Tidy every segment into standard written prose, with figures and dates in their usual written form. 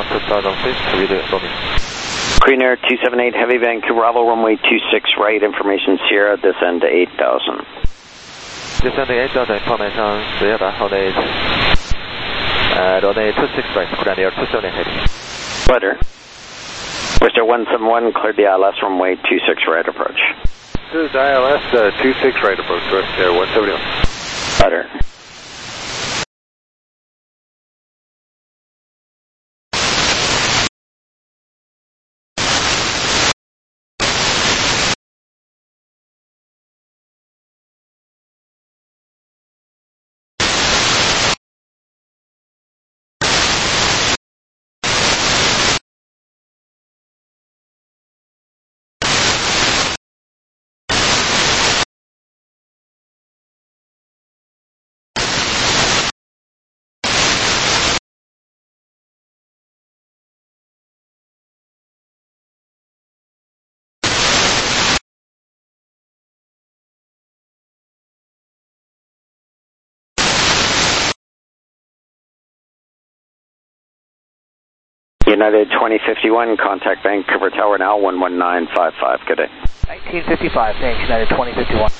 2006 with roaming. Queen Air 278 Heavy Vancouver, Bravo, runway 26 right, information Sierra, descend to 8,000. Descend 8,000 information Sierra, runway 26 right, Queen Air 278 Heavy. Butter. Worcester 171, cleared the ILS, runway 26 right approach. This is ILS 26 right approach, Worcester 171. Butter. United 2051, contact Vancouver Tower now, 11955, good day. 1955, thanks, United 2051.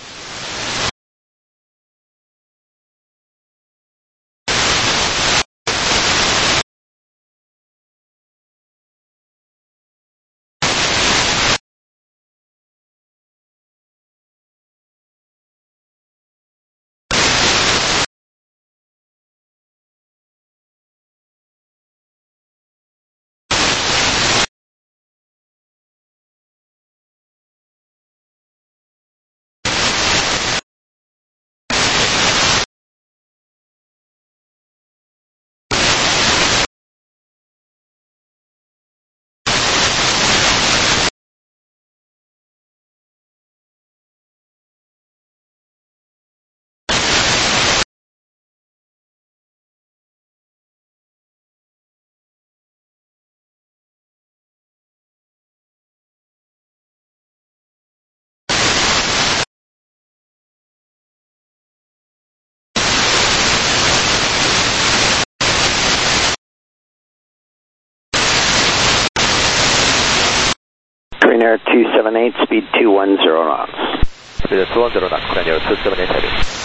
Queen Air 278, speed 210 knots. Speed 210 knots, Queen Air 278 Heavy.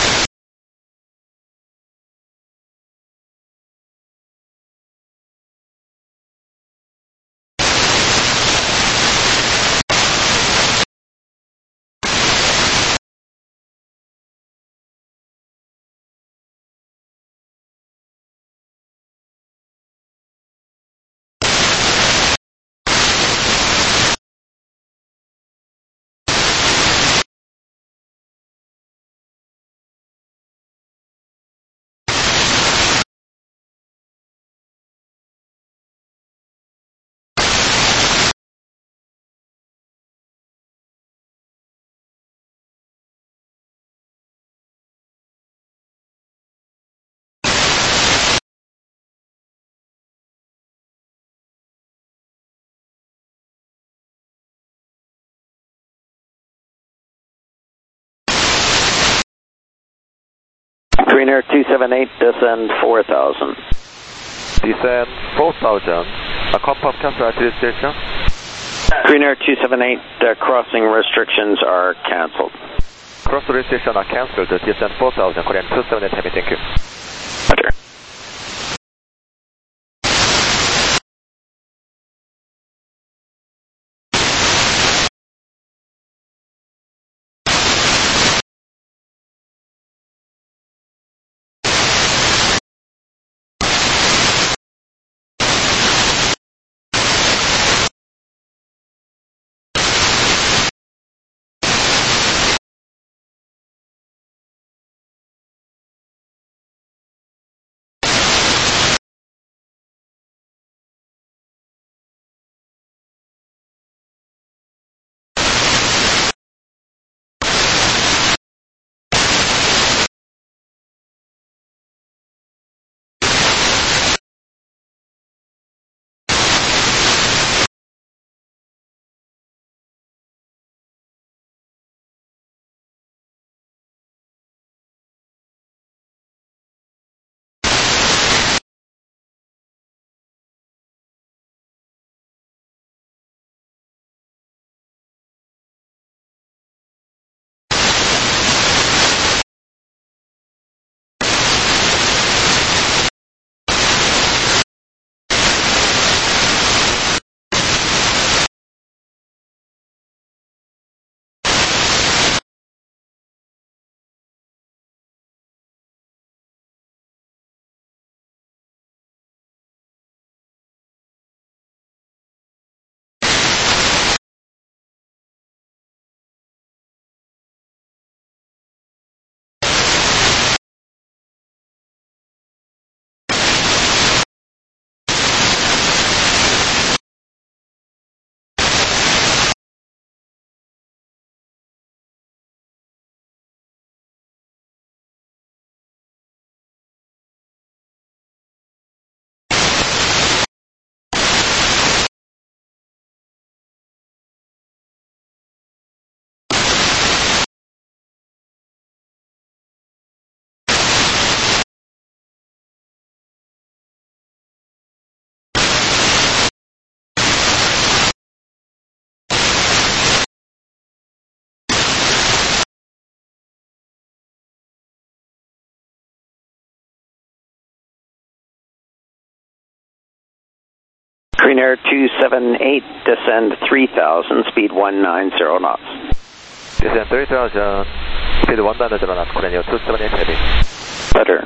Queen Air 278, descend 4,000. Descend 4,000. Confirm cancel at this station. Queen Air 278, crossing restrictions are cancelled. Cross restrictions are cancelled. Descend 4,000. Korean 278 Heavy, thank you. Butter. Korean Air 278, descend 3,000, speed 190 knots. Descend 3000, speed 190 knots, Korean Air 278 heavy. Better.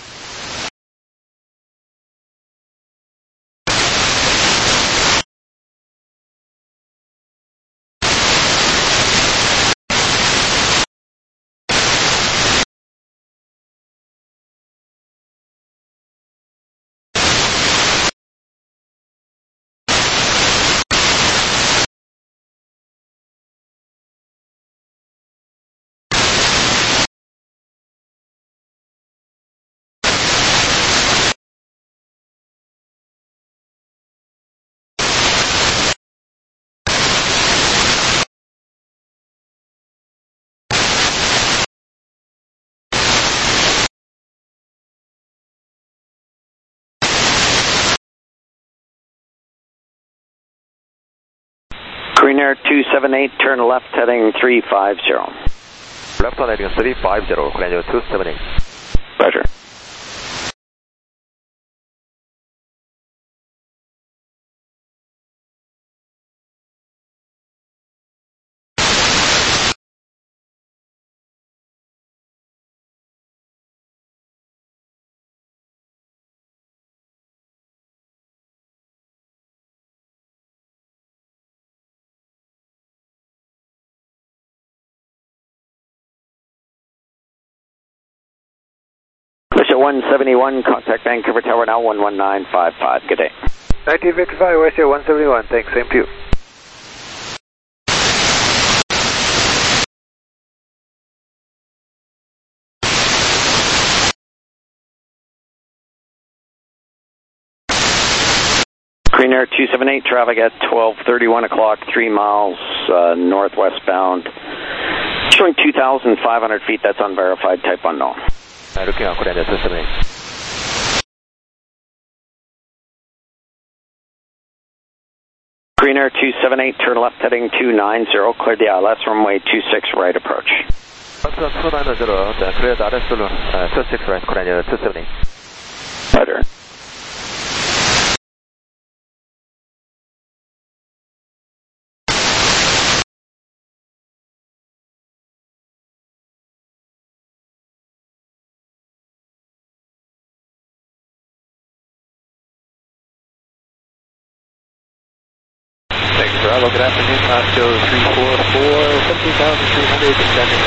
Korean Air 278, turn left heading 350. Left on heading 350, Korean Air 278. Roger. Wisha 171, contact Vancouver Tower now 11955. Good day. 1955, Wisha 171, thanks, same to you. Korean Air 278, traffic at 12:31 o'clock, 3 miles northwest bound. Showing 2,500 feet, that's unverified, type unknown. Looking at Korean Air 278. Korean Air 278, turn left heading 290, clear the ILS runway 26 right approach. 290, clear the ILS 26 right, Korean Air 278. Better. Bravo, good afternoon, Costco 344, 17,300, descending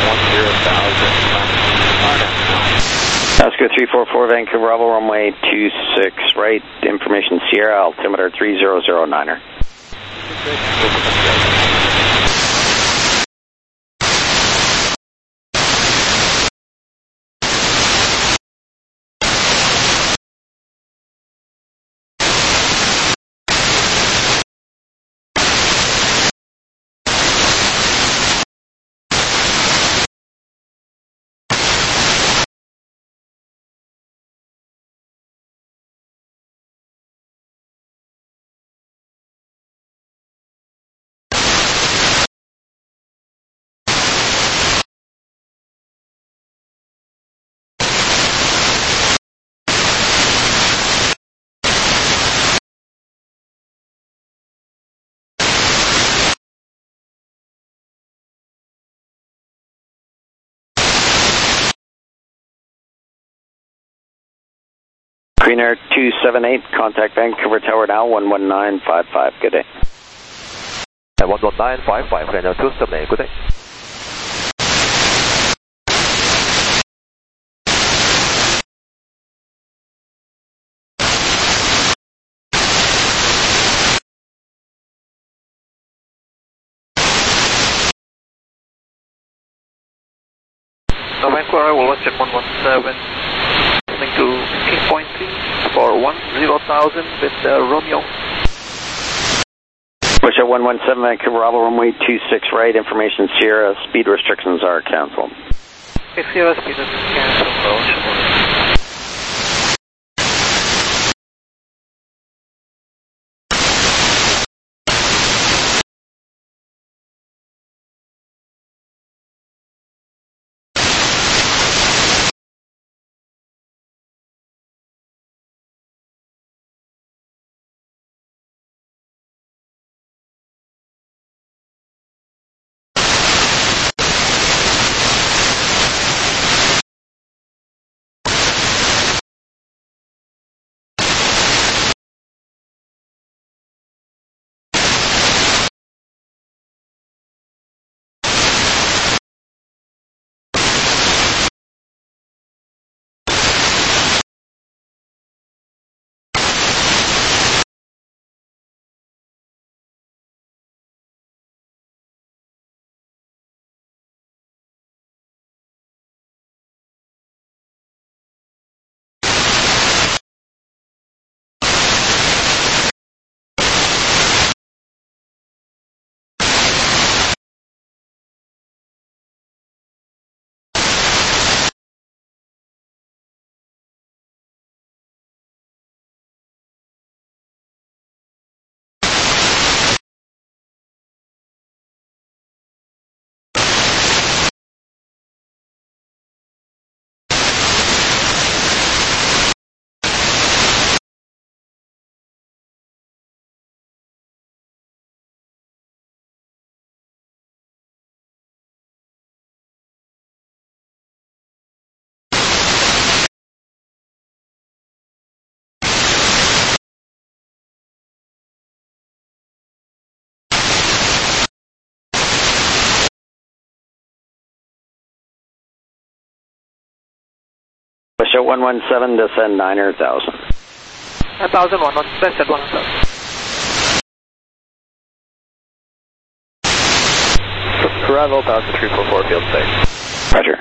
10,000. Oscar 344, Vancouver, Bravo, runway 26 right, information Sierra, altimeter 3009er. Korean Air 278, contact Vancouver Tower now 11955. Good day. 11955, Korean Air 278, good day. Vancouver, we'll watch at 117, listening to 15.3 for 10,000 with Romeo. Push at 117, Vancouver, Bravo, runway 26 right, information Sierra, speed restrictions are canceled. If Sierra speed is canceled, West Jet 117, descend 9,000. 9,001 on West Jet 117. Arrival, Boston 344, field safe. Roger.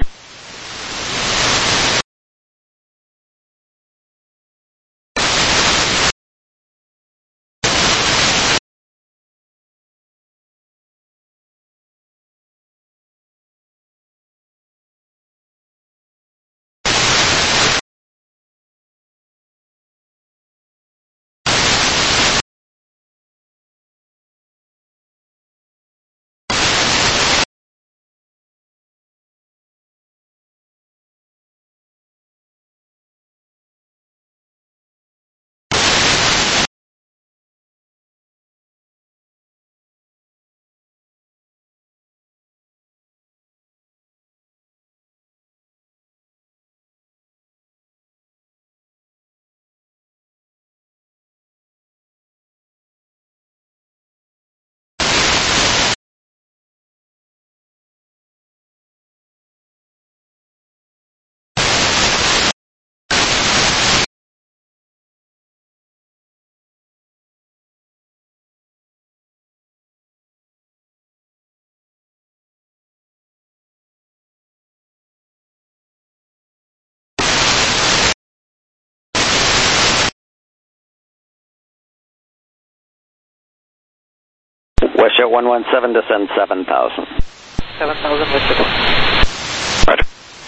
West Jet 117, descend 7,000. 7,000 West Jet 1. Roger.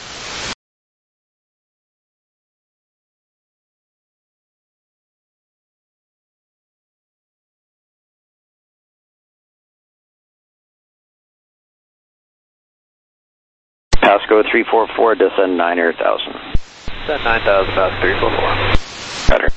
Pasco 344, descend 9,000. Descend 9,000, Boston 344. Roger.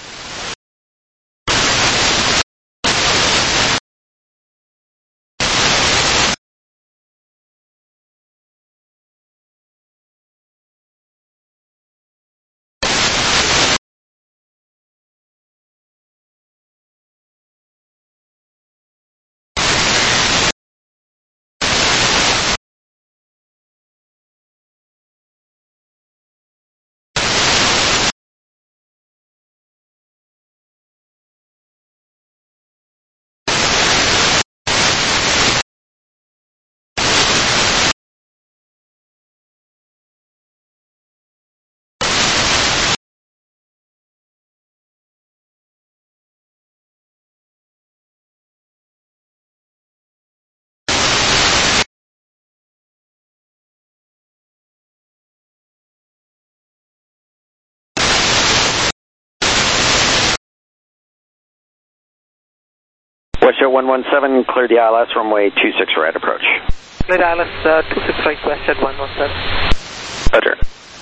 West Jet 117, clear the ILS, runway 26 right approach. Clear ILS 26 right, West Jet 117. Roger.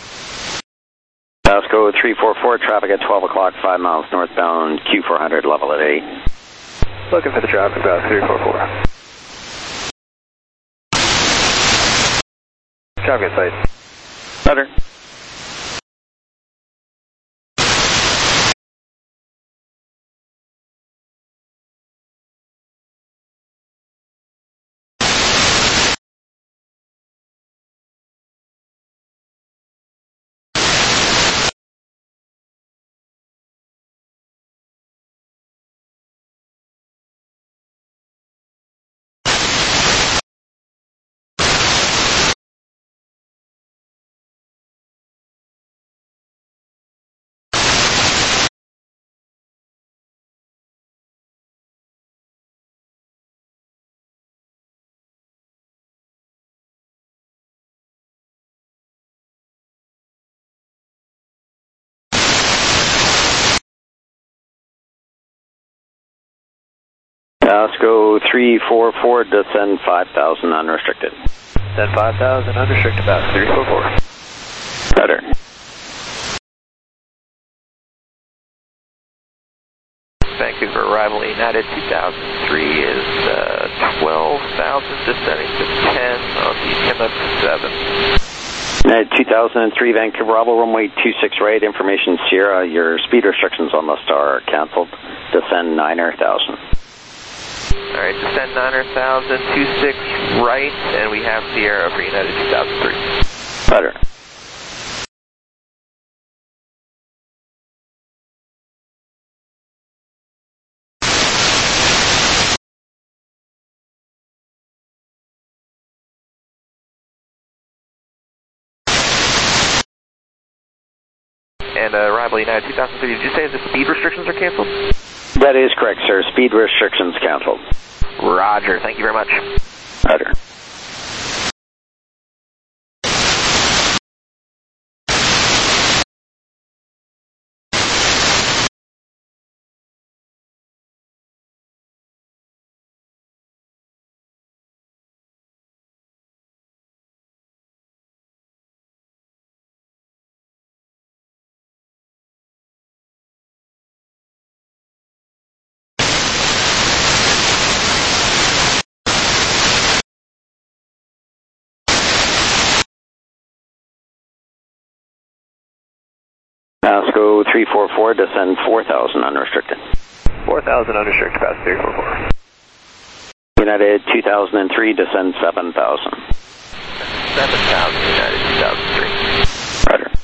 Pasco 344, traffic at 12 o'clock, 5 miles northbound, Q400, level at 8. Looking for the traffic, Boston 344. Traffic at sight. Roger. Pasco 344, descend 5,000 unrestricted. Descend 5,000, unrestricted, Boston 344. Roger. Vancouver arrival United 2003 is 12,000, descending to 10 on the Chinook 7. United 2003, Vancouver arrival, runway 26 right, information Sierra, your speed restrictions on the Star are canceled. Descend 9,000. Alright, descend 9,000, 26 right, and we have Sierra for United 2003. Roger. and arrival United 2003. Did you say the speed restrictions are canceled? That is correct, sir. Speed restrictions canceled. Roger. Thank you very much. Roger. Pasco 344, descend 4,000 unrestricted. 4,000 unrestricted, pass 344. United 2003, descend 7,000. 7,000 United 2003. Roger.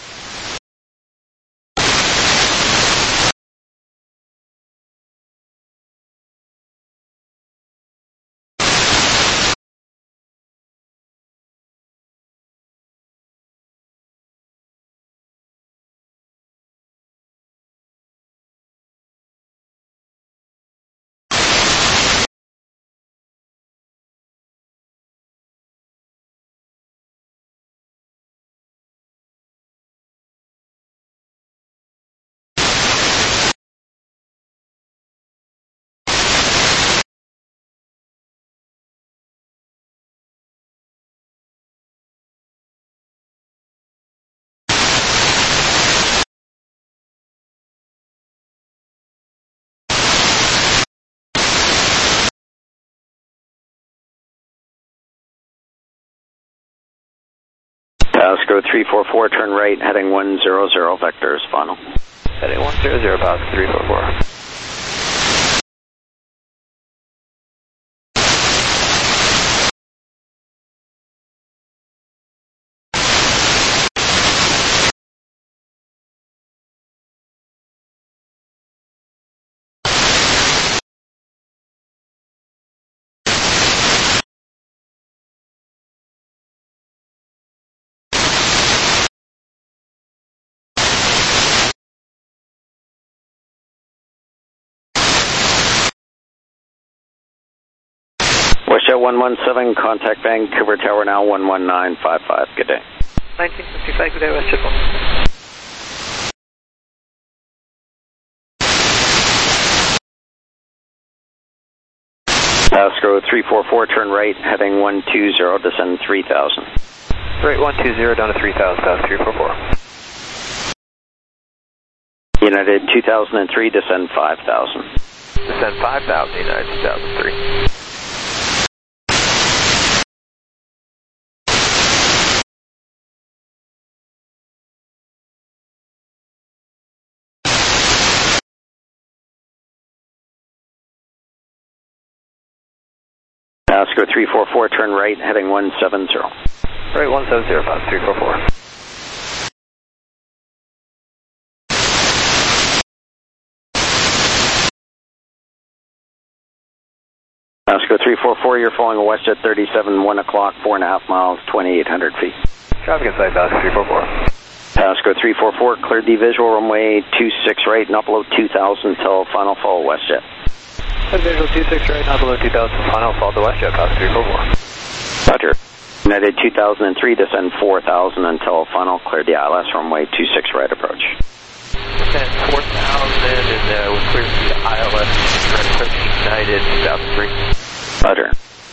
Pasco 344, turn right, heading 100, vectors final. Heading 100, pass 344. WestJet 117, contact Vancouver Tower now, 11955, good day. 1955, good day, WestJet 1. Pasco 344, turn right, heading 120, descend 3,000. Right 120 down to 3,000, pass 344. United 2003, descend 5,000. Descend 5,000 United 2003. Pasco 344, turn right, heading 170. Right 170, pass 344. Pasco 344, you're following a WestJet 37, 1 o'clock, 4.5 miles, 2,800 feet. Traffic inside, Pasco 344. Pasco 344, cleared the visual runway 26 right, and upload 2,000 till final fall WestJet. Visual 26 right, not below 2,000, final fall to WestJet, pass 344. Roger. United 2003, descend 4,000 until final, clear the ILS runway 26 right approach. Descend 4,000 and we're clear to the ILS right approach United 2003. Roger.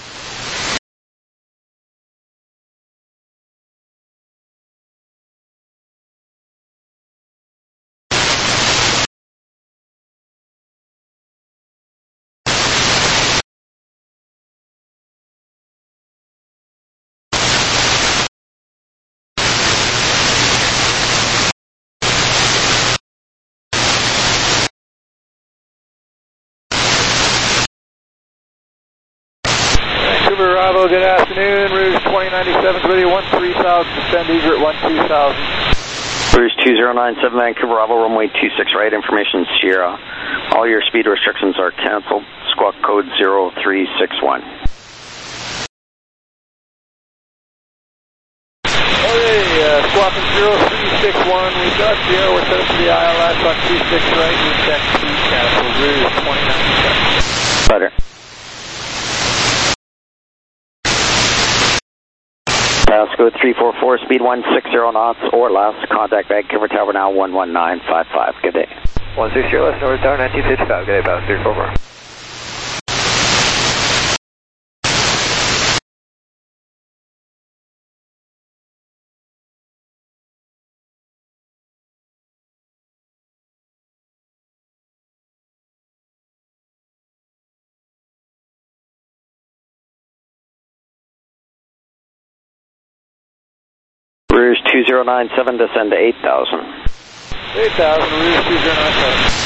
Vancouver arrival, good afternoon. Rouge 2097, ready 13,000, descend eager at 12,000. Rouge 2097, Vancouver arrival, runway 26 right, information Sierra. All your speed restrictions are canceled. Squawk code 0361. Okay, squawking 261, we got Sierra, we're set up to the ILS on 26 right, we check 2, cancel, Rouge 29. Better. Pasco 344, speed 160 knots or less. Contact Vancouver Tower now 11955. Good day. 160 or less, North Tower 1955. Good day, Pasco 344. Rouge 2097, descend to 8,000. 8,000, Rouge 2097.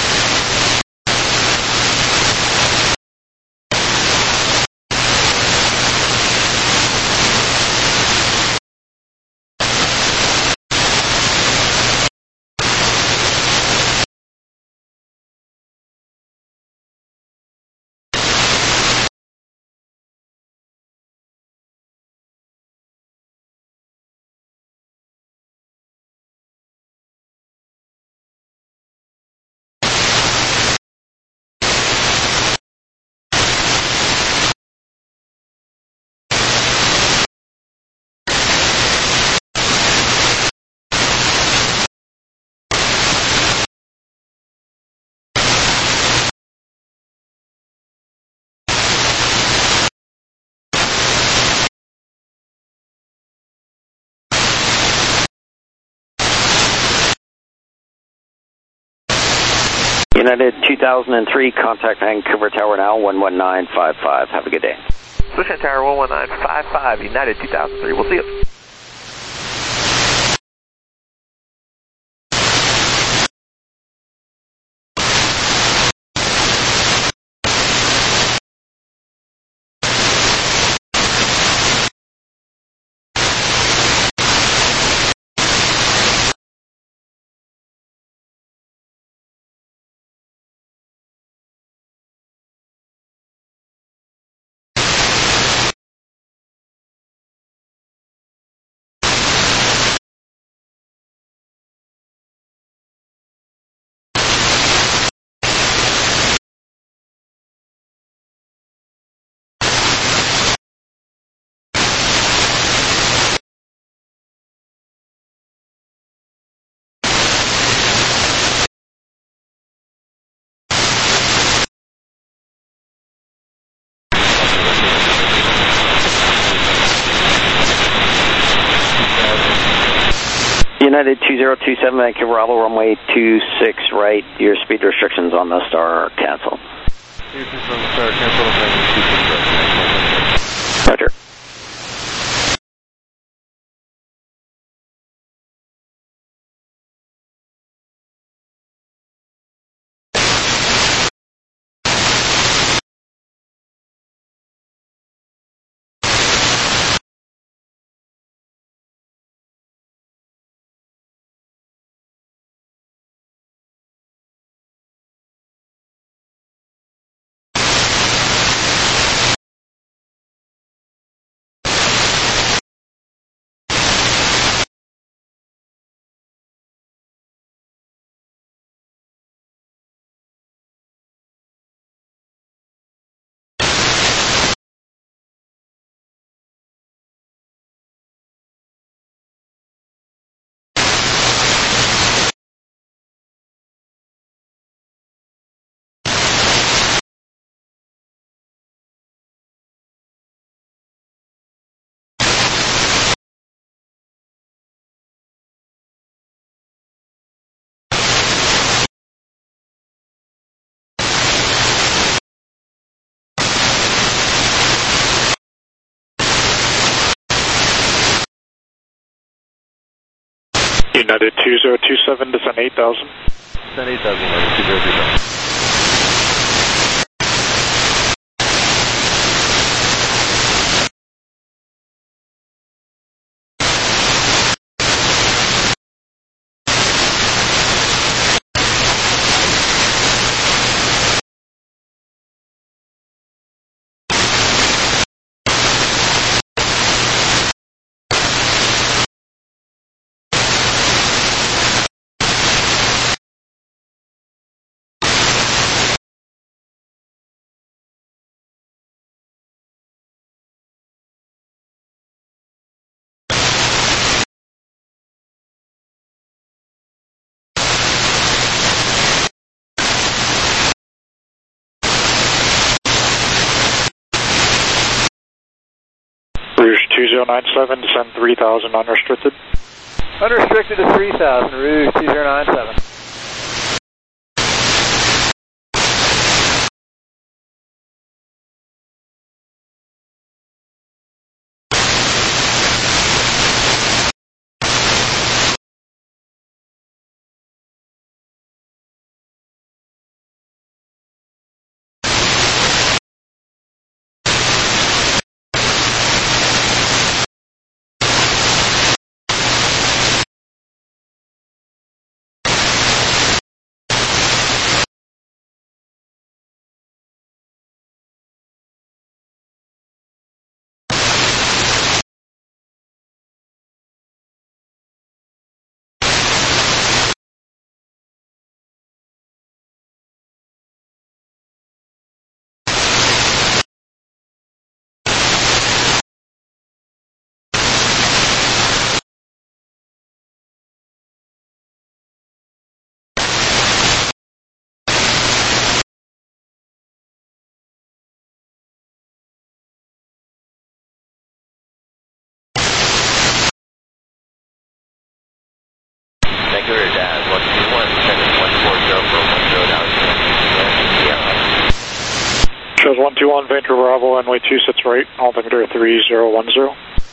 United 2003, contact Vancouver Tower now 11955. Have a good day. Solution Tower 11955, United 2003. We'll see you. United 2027, Vancouver Bravo, runway 26 right. Your speed restrictions on the Star are canceled. Roger. United 2027, descend 8,000. Descend 8,000, United 2027. 2097, descend 3000 unrestricted. Unrestricted to 3000, Rouge 2097. Vancouver Dad, 121, descending 140 for 10 Shows 121, Vancouver Bravo, runway 26 right, altimeter 3010.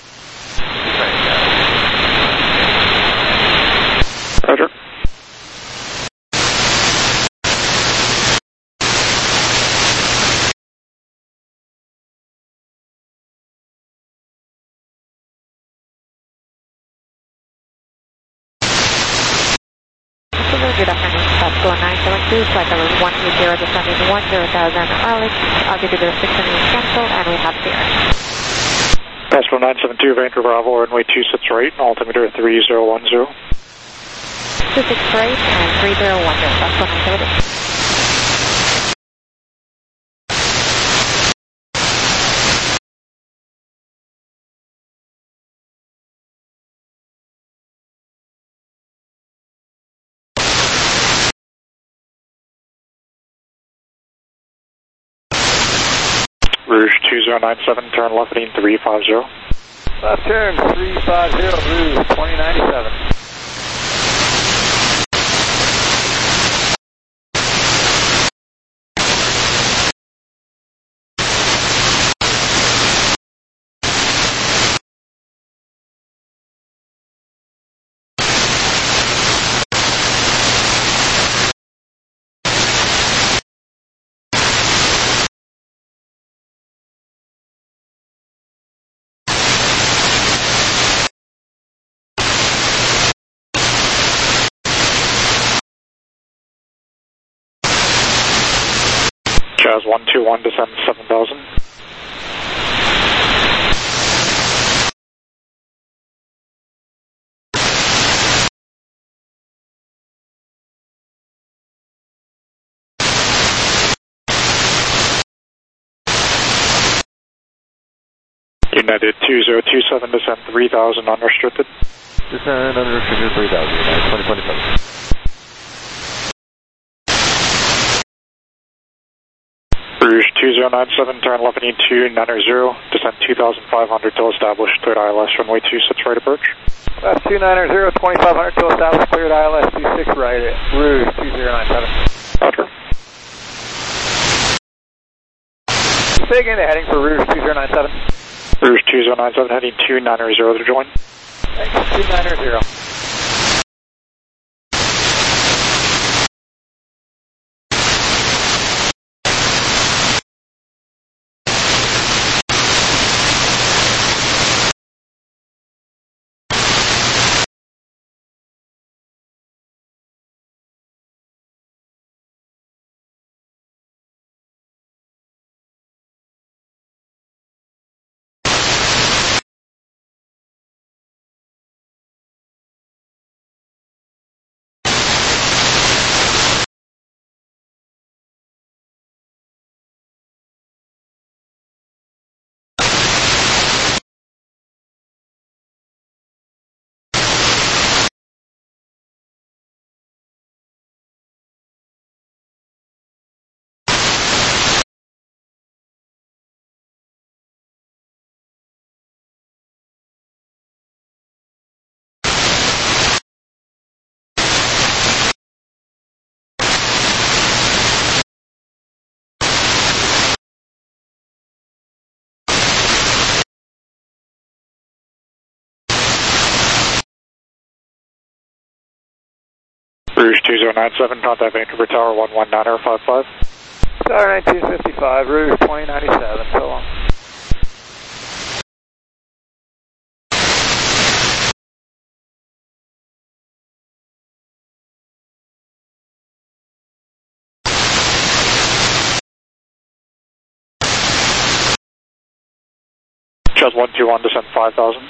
Roger. Good afternoon, Pasco 972, flight number 130, descending 10,000 altitude 600 cancel, and we have clear. Pasco 972, Vancouver Bravo, runway 26 right, altimeter 3010. 26 right and 3010, Pasco 972. Rouge 2097, turn left heading 350. Left turn 350, Rouge 2097. Jazz 121, descend 7000. United 2027, descend 3000 unrestricted. Descend unrestricted 3000, United 2027. Rouge 2097, turn left heading 290, descend 2500 till established, cleared ILS, runway 26 right approach. Left 290, 2500 till established, cleared ILS 26 right, Rouge 2097. Roger. Say again the heading for Rouge 2097. Rouge 2097, heading 290 to join. Thanks, 290. Rouge 2097, contact Vancouver Tower 119.55. Tower 1955, Rouge 2097, so long. Just 121, descend 5,000.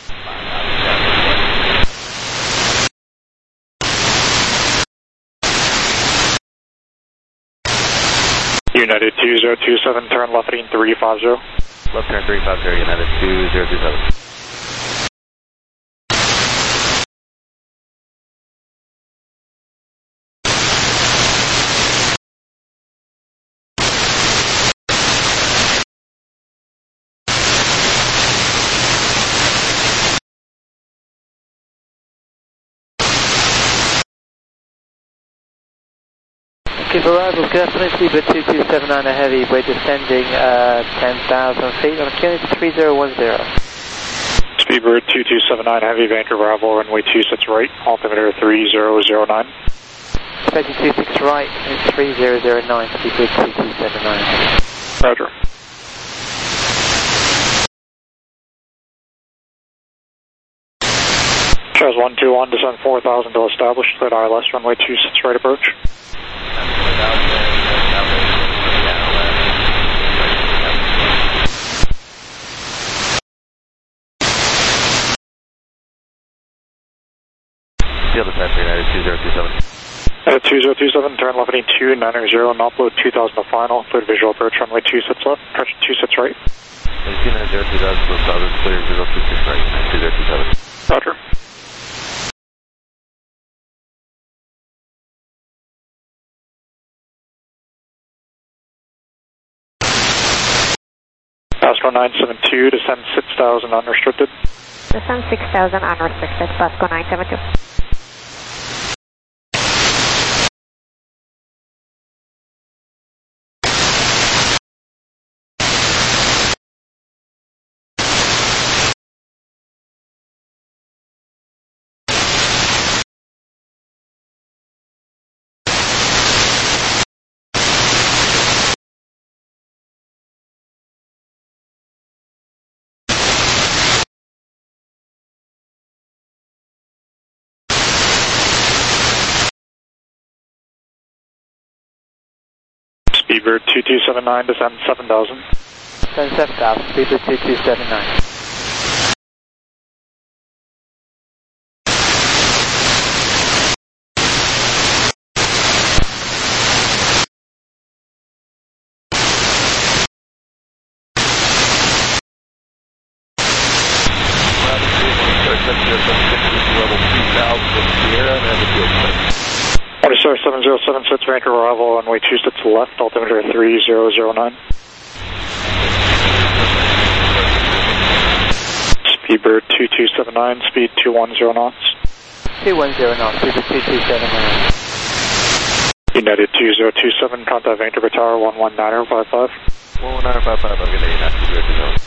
United 2027, turn left heading 350. Left turn 350, United 2027. Keep arrival, definitely Speedbird 2279, a heavy, we're descending 10,000 feet on Kennedy 3010. Speedbird 2279, heavy, Vancouver arrival, runway 26 right, altimeter 3009. Expecting 26 right, it's 3009, Speedbird 2279. Roger. Charles 121, descend 4,000 to establish, cleared ILS, runway 26 right approach. Field dispatcher, United 2027. 2027, turn left heading 290 and upload 2000 to final, cleared visual approach, runway 26 left, correction 26 right. 290, 2000, solid, clear, 026 right, 2027. Roger. Pasco 972, descend 6,000 unrestricted. Descend 6,000 unrestricted, Pasco 972. Speedbird 2279, descend 7,000. Descend 7,000, Speedbird 2279. Star 7076, Vancouver arrival, runway 26 left, altimeter 3009. Speedbird 2279, speed 210 knots. 210 knots, Speedbird 2279. United 2027, contact Vancouver Tower 119.55. 119.55, I'm going to United 2027.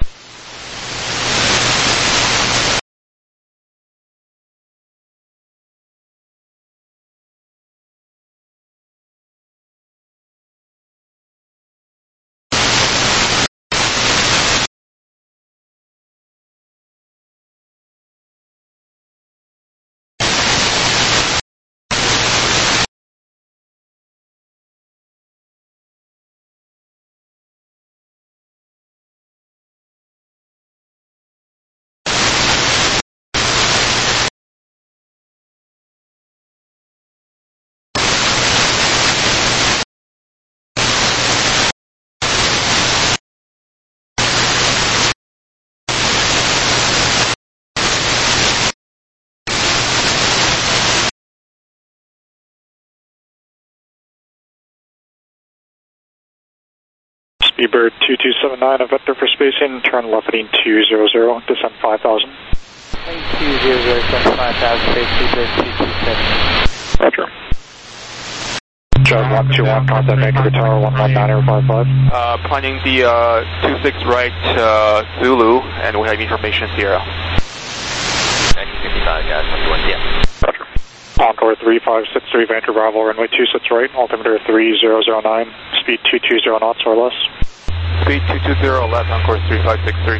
Speedbird 2279, a vector for spacing, turn left heading 200, descend 5,000. 200, descend 5,000, Speedbird 2279. Roger. Charles 121, contact Vancouver Tower 119.55. Planning the 26 right Zulu, and we have information Sierra. 1955, guys, 21, yeah. Roger. Encore 3563 Vancouver Bravo, runway 26 right, altimeter 3009, speed 220 knots or less. Speed 220 left on course 3563.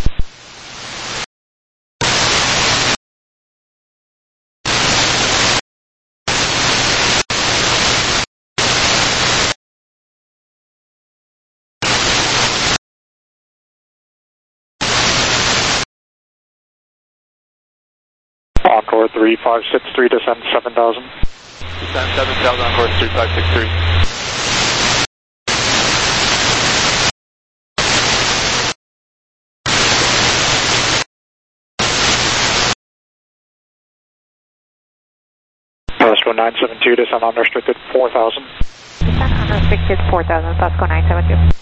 Encore 3563, descend 7000. Descend 7000 on course 3563. Pasco 972, descend unrestricted 4000. Descend unrestricted 4000, Pasco 972.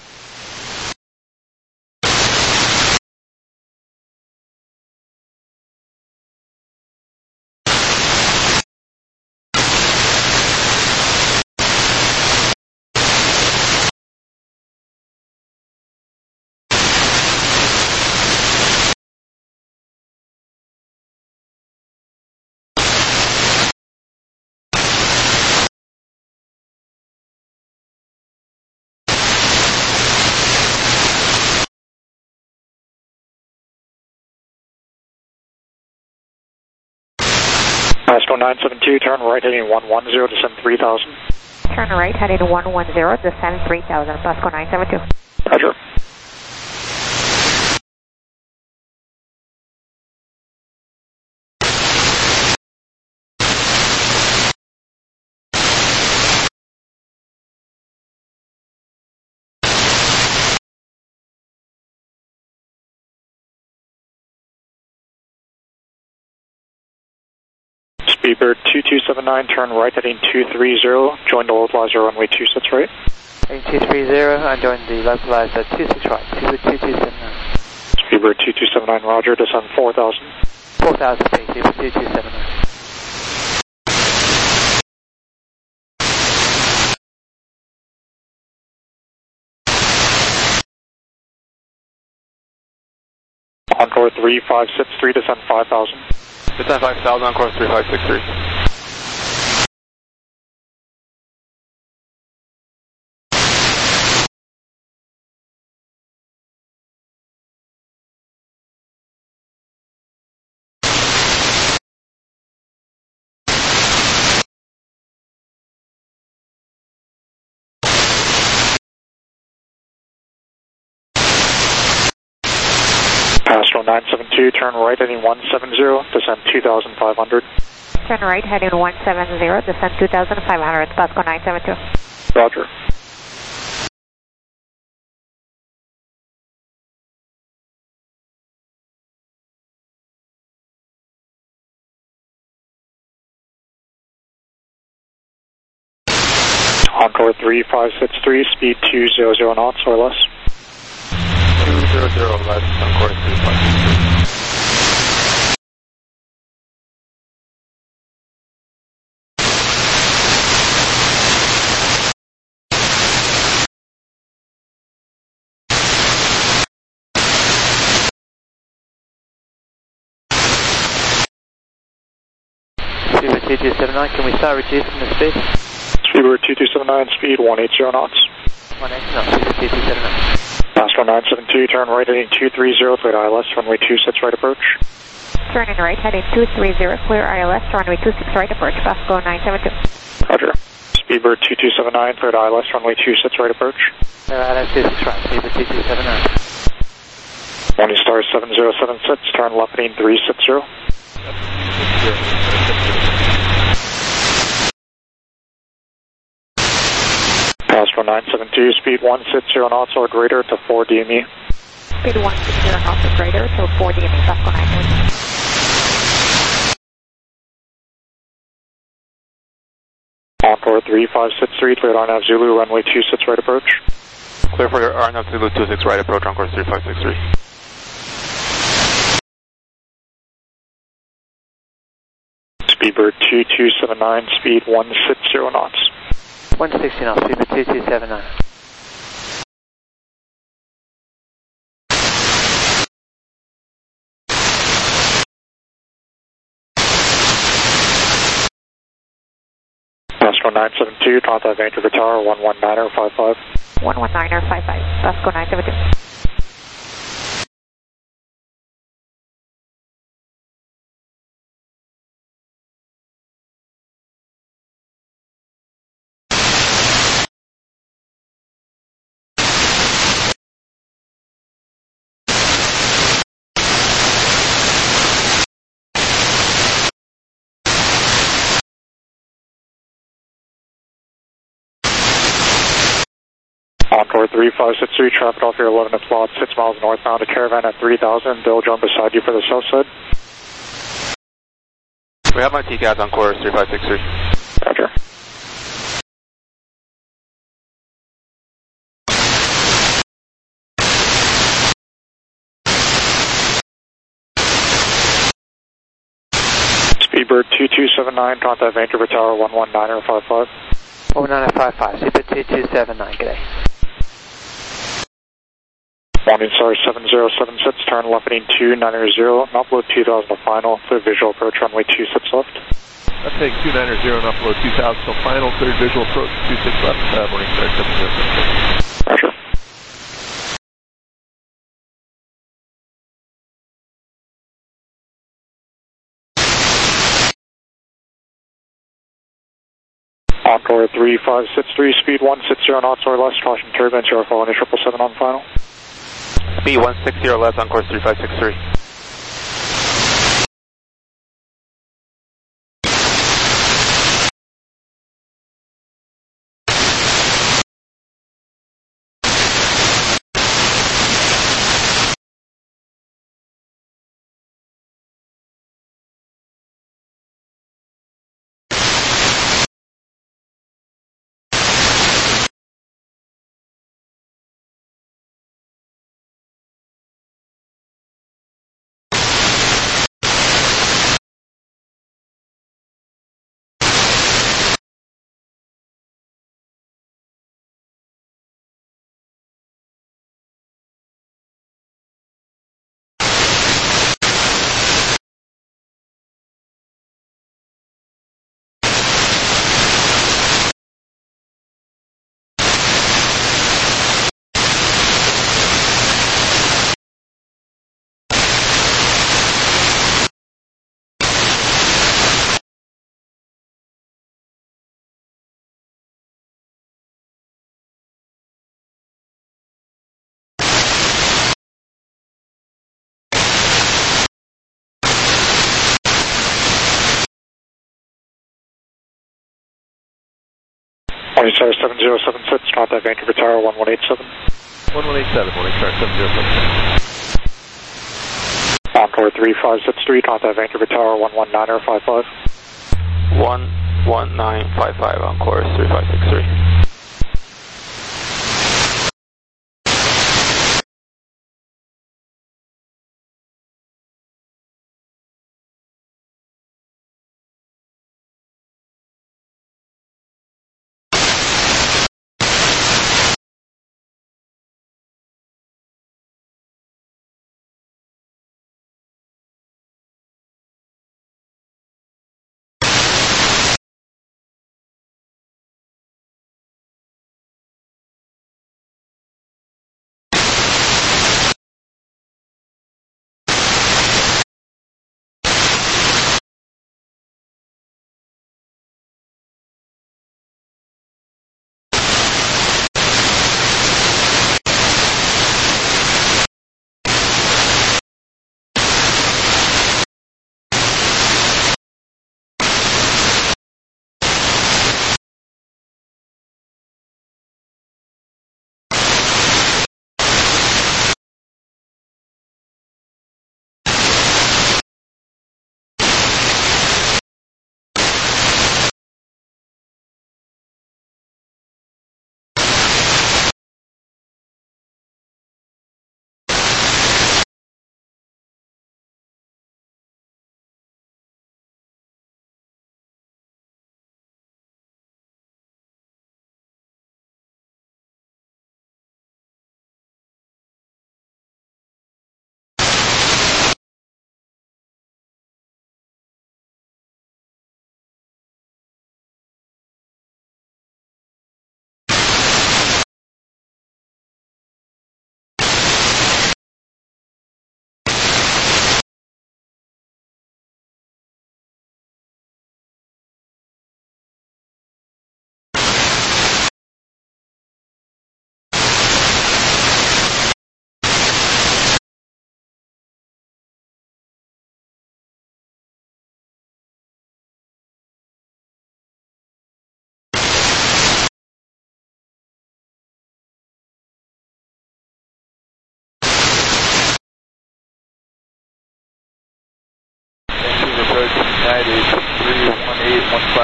Pasco 972, turn right heading 110, descend 3000. Turn right, heading 110, descend 3000, Pasco 972. Roger. Speedbird 2279, turn right heading 230, join the localizer runway 26 right. Heading 230, I'm joining the localizer 26 right, Speedbird 2279. Speedbird 2279, roger, descend 4000. 4000 feet, Speedbird 2279. Encore 3563, descend 5000. Descend 5000 on course 3563. Pasco 972, turn right heading 170, descend 2500. Turn right, heading 170, descend 2500, Pasco 972. Roger. Encore 3563, speed 200 knots or less. 200 left on course 3563. Speedbird 2279, can we start reducing the speed? Speedbird 2279, speed 180 knots. 180 knots, Speedbird 2279. Pasco 972, turn right heading 230, clear ILS, runway 26 right approach. Turning right, heading 230, clear ILS, runway 26 right approach, Pasco 972. Roger. Speedbird 2279, cleared ILS, runway 26 right approach. ILS 26 right, Speedbird 2279. Morning Star 7076, turn left heading 360. Pasco 972, speed 160 knots or greater to 4 DME. Speed 160 knots or greater to 4 DME, Pasco 972. Encore 3563, cleared RNAV Zulu, runway 26 right approach. Clear for RNAV Zulu 26 right approach on course 3563. Speedbird 2279, speed 160 knots. 160 knots, Speedbird 2279. Vasco 972, contact Vancouver Tower 119er55. 119er55, Vasco 972. Encore 3563, traffic off your 11 plot, 6 miles northbound to Caravan at 3000. Bill John beside you for the south side. We have my TCAS on course 3563. Roger. Speedbird 2279, contact Vancouver Tower 119er55. 119er55, Speedbird 2279, good day. Morning Star 7076, turn left heading 290, upload 2000 to final, clear visual approach runway 26 left. I'm saying 290 and upload 2000 till final, clear visual approach 26 left, Morning Star 7076. Roger. Encore 3563, speed 160 knots or less, caution turbulence, you're following 777 on final. Speed 160 or less on course 3563. Morning Star 7076, contact Vancouver Tower 1187. 1187, Morning Star 7076. Encore 3563, contact Vancouver Tower 119er55. 11955 on course 3563.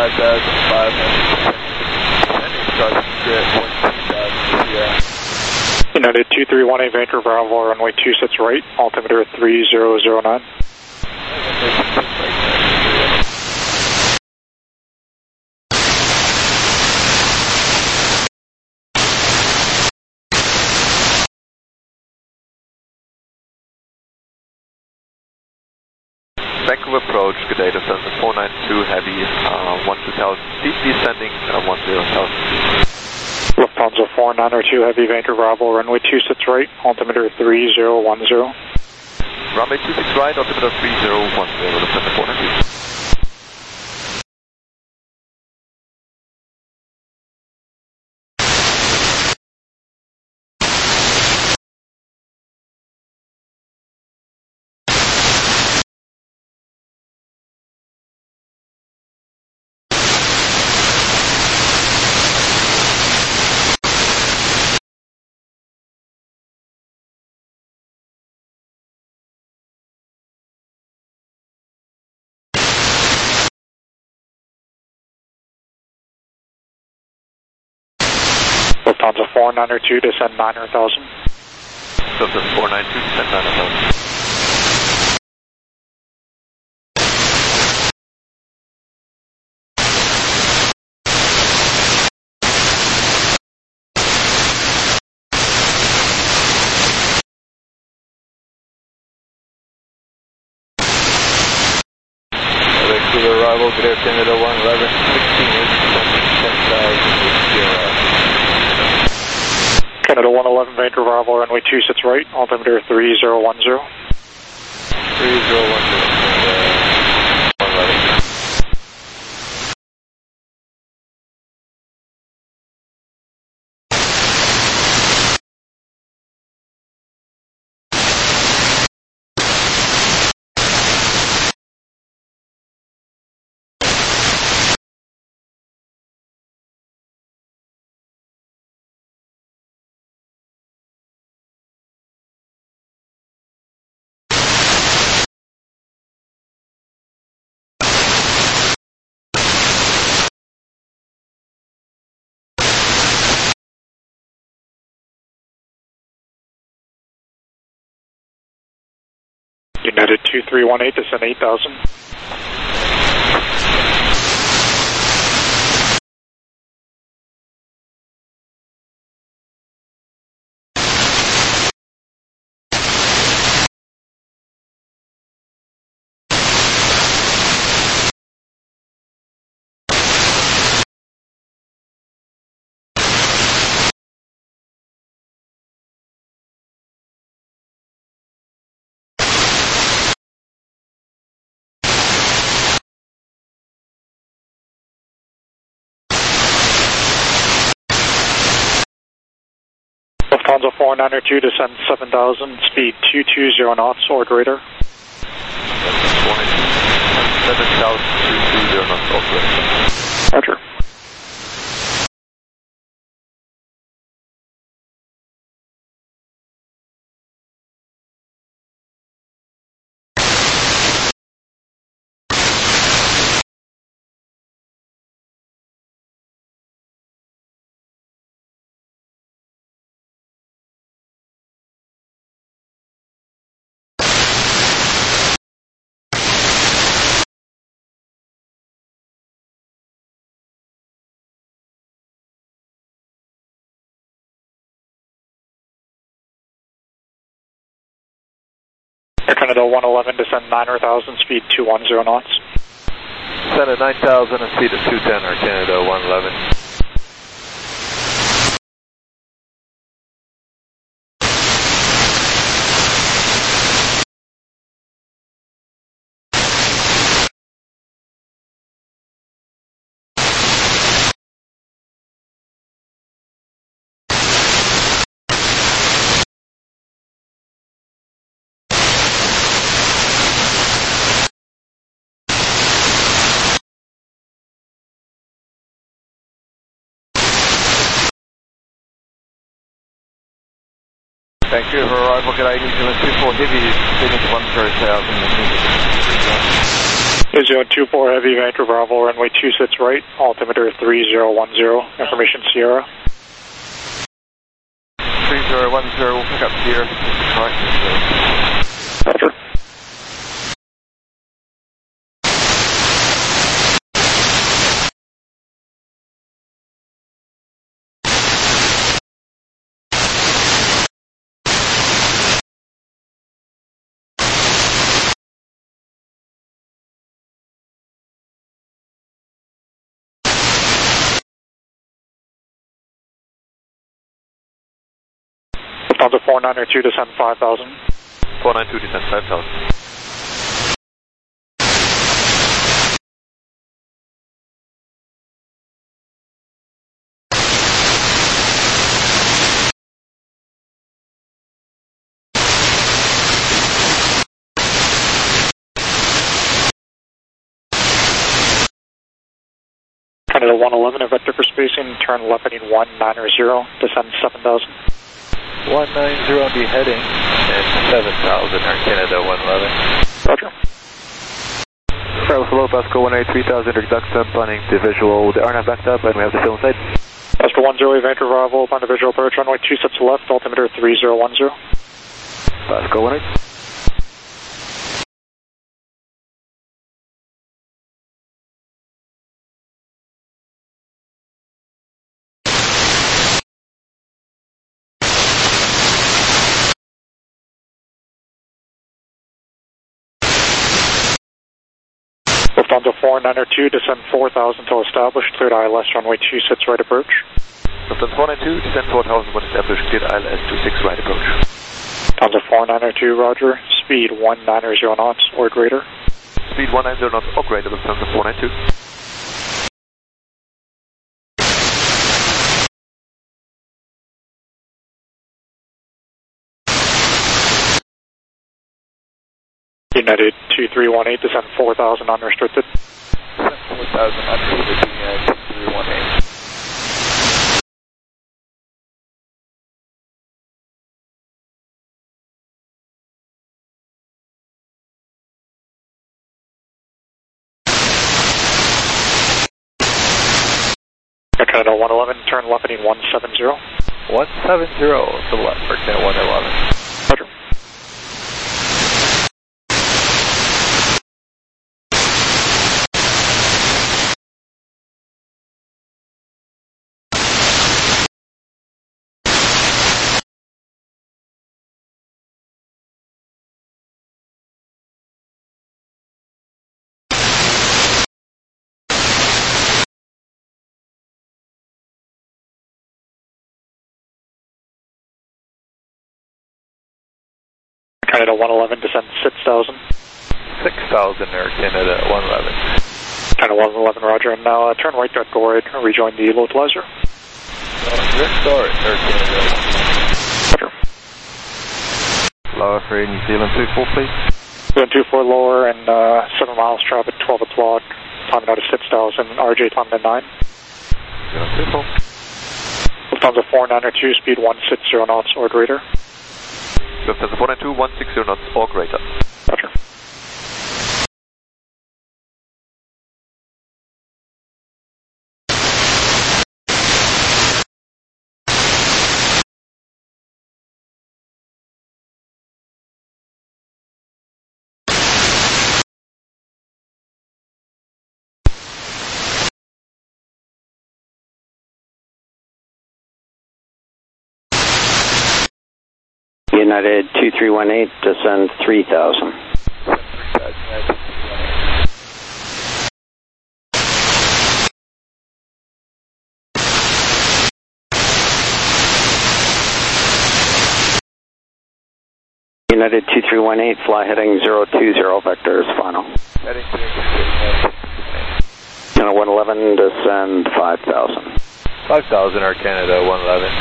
United 2318 Vancouver Bravo, runway 26 right, altimeter 3009. Vancouver approach, good day, descent 492 heavy, 12,000 feet, descending 10,000 feet. Lufthansa 4902 heavy Vancouver Bravo, runway 26 right, altimeter 3010. Runway 26 right, altimeter 3010, descent 492. Lufthansa 4902 descend 900,000. Lufthansa 492 descend 900,000. Vancouver arrival, good air Canada 111, 16 inches, 10,000 Canada 111 Vancouver Bravo, runway 26 right, altimeter 3010. 3010, 111. United 2318 descend 8,000. Lufthansa 4902 descend 7,000, speed 220 knots, or greater. 7,220 knots, or greater. Roger. Air Canada 111 descend 900,000, speed 210 knots. Descend at 9,000 and speed at 210, Air Canada 111. Vancouver arrival, good day, New Zealand 24 heavy, speeding to 130,000. 024 Heavy, Vancouver Bravo, runway 26 right, altimeter 3010, information Sierra. 3010, we'll pick up here. Roger. Lufthansa 492, descend 5000. 492, descend 5000. Canada 111, a vector for spacing, turn left heading 190, descend 7000. 190 on the heading, and 7000, Air Canada 111. Roger. Travel hello, Pasco 183,000, ducks up, planning to visual, the RNAV backed up, and we have the fill inside. Pasco 10, Vancouver Bravo, upon the visual approach, runway 26 left, altimeter 3010. Pasco 18. Lufthansa 492, descend 4000 till established, cleared ILS, runway 26 right approach. Lufthansa 492, descend 4000 when established, cleared ILS 26 right approach. Lufthansa 492, roger, speed 190 knots or greater. Speed 190 knots or greater, Lufthansa 492. United 2318, descend 4000 unrestricted. Descend 4000 unrestricted, 2318. Air Canada 111, turn left heading 170. 170 to the left, Air Canada 111. Roger. Canada 111, descend 6000. 6000, Air Canada 111. Canada 111, roger, and now turn right to Gorid, rejoin the localizer. Restart, Air Canada. Roger. Lower for New Zealand 24, please. Zealand 24 lower and 7 miles, traffic 12 o'clock, climbing out of 6000, RJ climbing at 9. Zealand 24. Lufthansa 492, speed 160 knots or greater. Lufthansa 492, 160 knots or greater. Roger. United 2318, descend 3000. United 2318, fly heading 020, vectors final. Heading to Canada 111, descend 5000. 5000, Air Canada 111.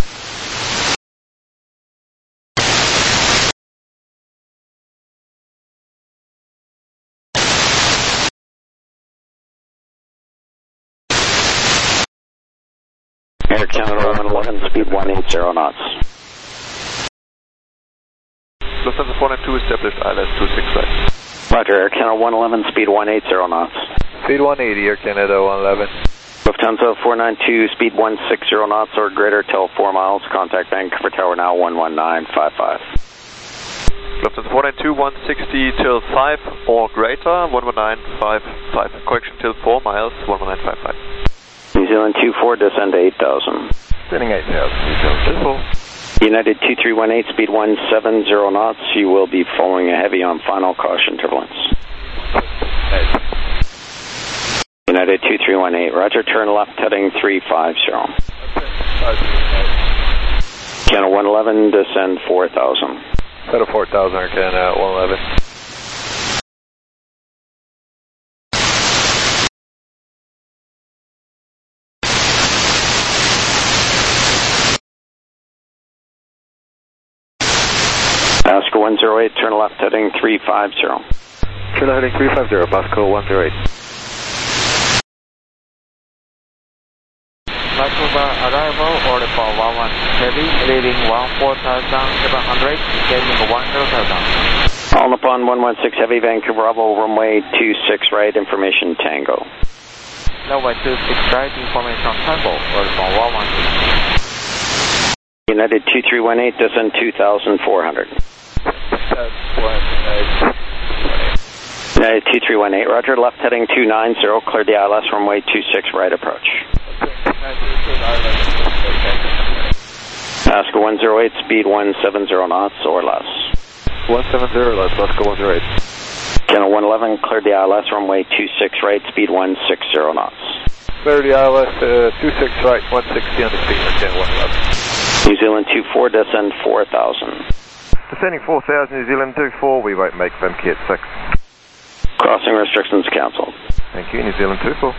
Air Canada 111, speed 180 knots. Lufthansa 492, established ILS 26 right. Roger, Air Canada 111, speed 180 knots. Speed 180, Air Canada 111. Lufthansa 492, speed 160 knots or greater till 4 miles. Contact Vancouver Tower now 11955. Lufthansa 492, 160 till 5 or greater, 11955. Correction till 4 miles, 11955. New Zealand 24, descend to 8,000. Descending 8,000, New Zealand 24. United 2318, speed 170 knots. You will be following a heavy on final caution turbulence. United 2318, roger, turn left heading 350. Canada 111, descend 4,000. Out of 4,000, Air Canada 111. Pasco 108, turn left heading 350. Turn left heading 350, Pasco 108. Vancouver arrival, order for 11 heavy, leaving 14,700, getting 10,000. All upon 116 heavy, Vancouver Bravo, runway 26 right, information Tango. Runway 26 right, information Tango, order for 116. United 2318, descend 2,400. United 2318, roger, left heading 290, clear the ILS, runway 26 right approach. Pasco 108, speed 170 knots or less. 170 less, Pasco 108. Canada 111, clear the ILS, runway 26 right, speed 160 knots. Clear the ILS 26 right, 160 on the speed, Canada 111. New Zealand 24, descend 4,000. Descending 4,000, New Zealand 24, we won't make Vemke at 6. Crossing restrictions cancelled. Thank you, New Zealand 24.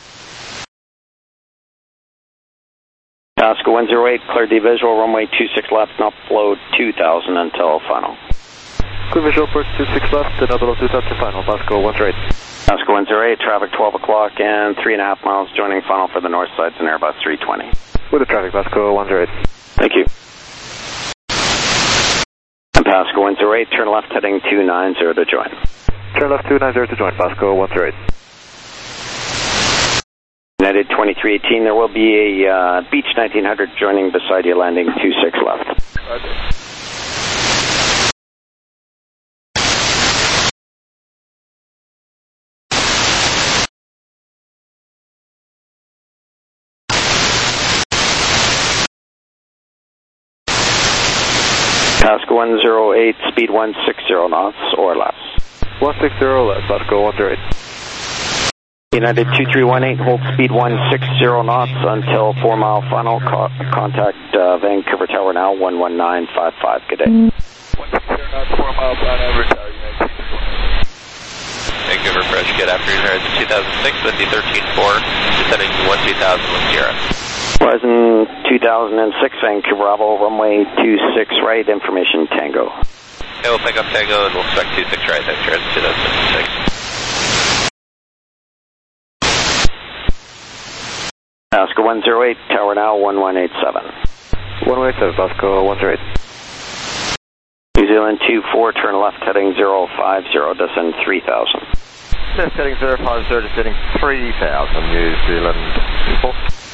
Pasco 108, clear the visual, runway 26 left, and upload 2,000 until final. Clear visual, approach 26 left, and upload 2,000 to final, Pasco 108. Pasco 108, traffic 12 o'clock and 3.5 miles, joining final for the north side's an Airbus 320. With the traffic, Pasco 108. Thank you. And Pasco 108, turn left heading 290 to join. Turn left 290 to join, Pasco 108. United 2318, there will be a Beach 1900 joining beside you, landing 26 left. Roger. Pasco 108, speed 160 knots or less. 160 less, Pasco 108. United 2318, hold speed 160 knots until 4 mile final. Contact Vancouver Tower now 11955. Good day. 160 knots, 4 mile final, Vancouver Tower, United 2318. Vancouver approach, good afternoon, Horizon 2006 with the 13-4, descending 12000 with Sierra. Horizon 2006, Vancouver Bravo, runway 26 right, information Tango. Okay, we'll pick up Tango and we'll spec 26 right, that's Horizon 2006. Pasco 108, tower now 1187. 1187, Pasco 108. New Zealand 24, turn left heading 050, descend 3000. Descending 050, descending 3000, New Zealand 24.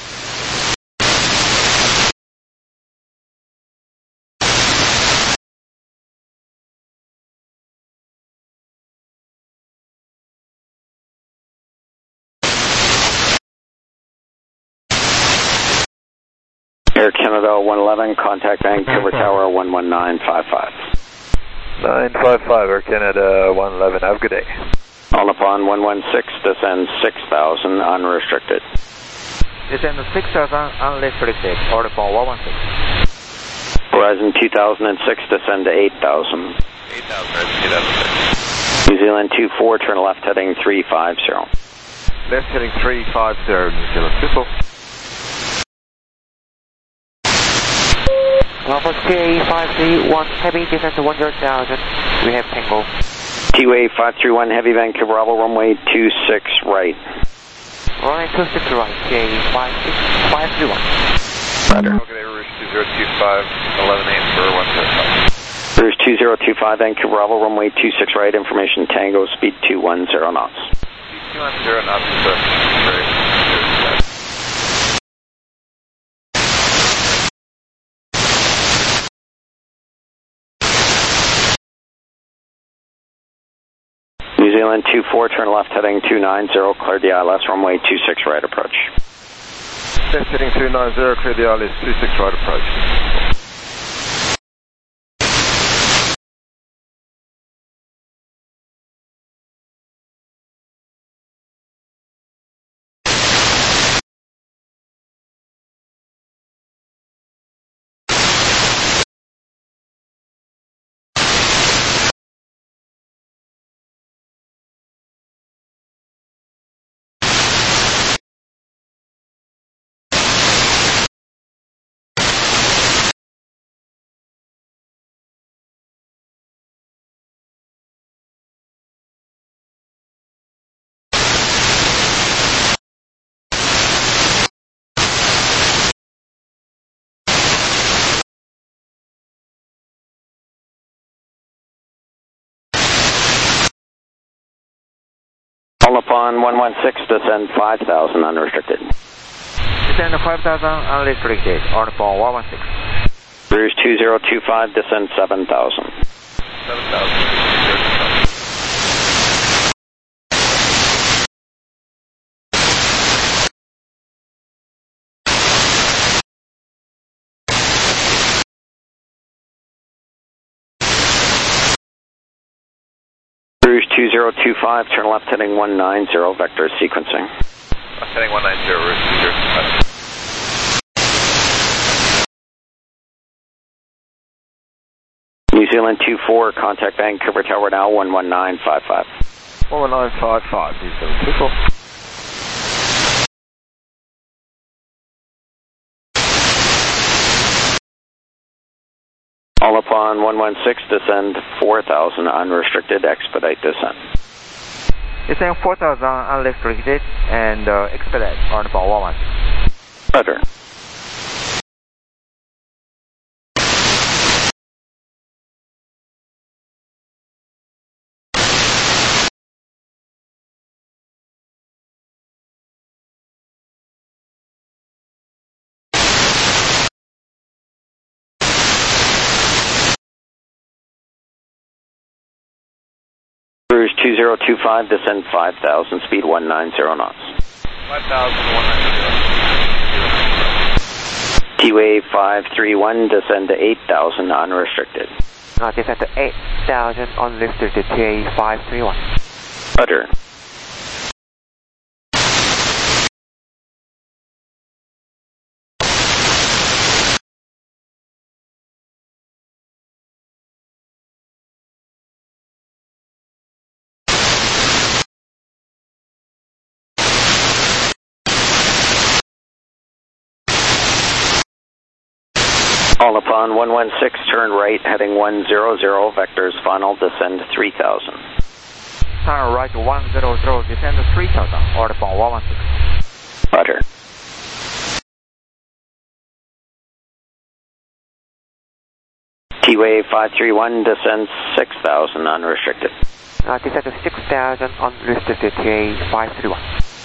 Air Canada 111, contact Vancouver Tower 11955. 955, Air Canada 111, have a good day. All upon 116, descend 6000, unrestricted. Descend 6,000, unrestricted, order for 116. Horizon 2006, descend to 8000. 8000, Horizon 2006. New Zealand 24, turn left heading 350. Left heading 350, New Zealand 24. Alpha CAE 531, heavy, descend to 10,000. We have Tango. TWA 531, heavy, Vancouver Bravo, runway 26 right. Runway 26 right, CAE 531. Roger. Okay, Rouge 2025, 11 8 for 175. Rouge 2025 Vancouver Bravo, runway 26 right, information Tango, speed 210 knots. 210 knots, sir. Very good. New Zealand 24, turn left heading 290, clear the ILS, runway 26 right approach. Left heading 290, clear the ILS, 26 right approach. Call upon 116, descend 5,000 unrestricted. Descend 5,000 unrestricted on phone 116. Cruise 2025, descend 7,000. 7,000. Cruise 2025, turn left heading 190, vector sequencing. Left heading 190, route 2025. New Zealand 24, contact Vancouver Tower now, 11955. 11955, New Zealand 24. All upon 116, descend 4,000 unrestricted, expedite descent. Descend 4,000 unrestricted and expedite on phone 116. Roger. Cruise 2025, descend 5,000, speed 190 knots. 5,190. T-Wave 531, descend to 8,000, unrestricted. Descend to 8,000 unrestricted TA 531. Roger. Call upon 116, turn right, heading 100, vectors final, descend 3,000. Turn right 100, descend 3,000 on phone 116. Roger. T-Wave 531, descend 6,000, unrestricted. Descend to 6,000 unrestricted TA 531.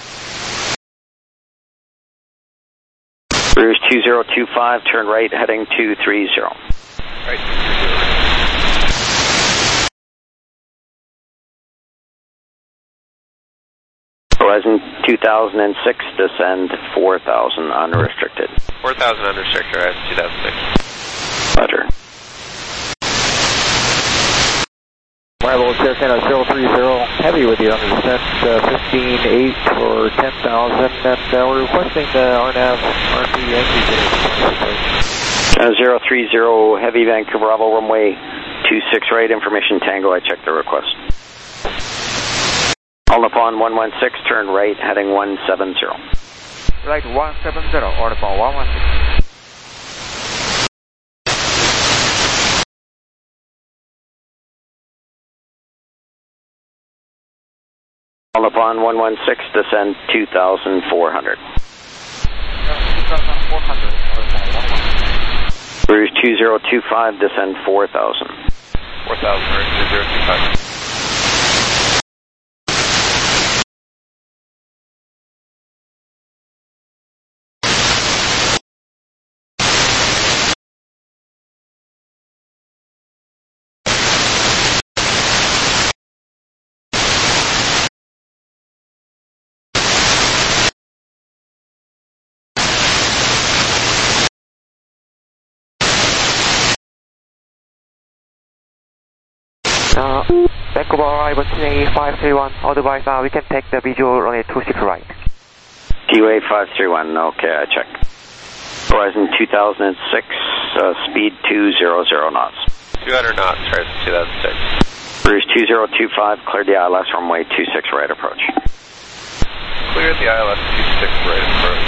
Cruise 2025, turn right, heading 230. Right. Horizon 2006, descend 4,000, unrestricted. 4,000 unrestricted, Horizon 2006. Roger. Arrival Sierra Canada 030, heavy with you on the descent, 15.8 for 10,000, and we're requesting RNAV, RP entry to 030, heavy Vancouver Bravo, runway 26 right, information Tango, I checked the request. All upon 116, turn right, heading 170. Right 170 on phone 116. All upon 116, descend 2,400. 2,400 Cruise 2025, descend 4,000. 4000, Route 2025. Vancouver arrival TA 531, otherwise we can take the visual runway 26 right. TWA 531, okay, I check. Horizon 2006, speed 200 knots. 200 knots, Horizon 2006. Bruce 2025, clear the ILS runway 26 right approach. Clear the ILS 26 right approach.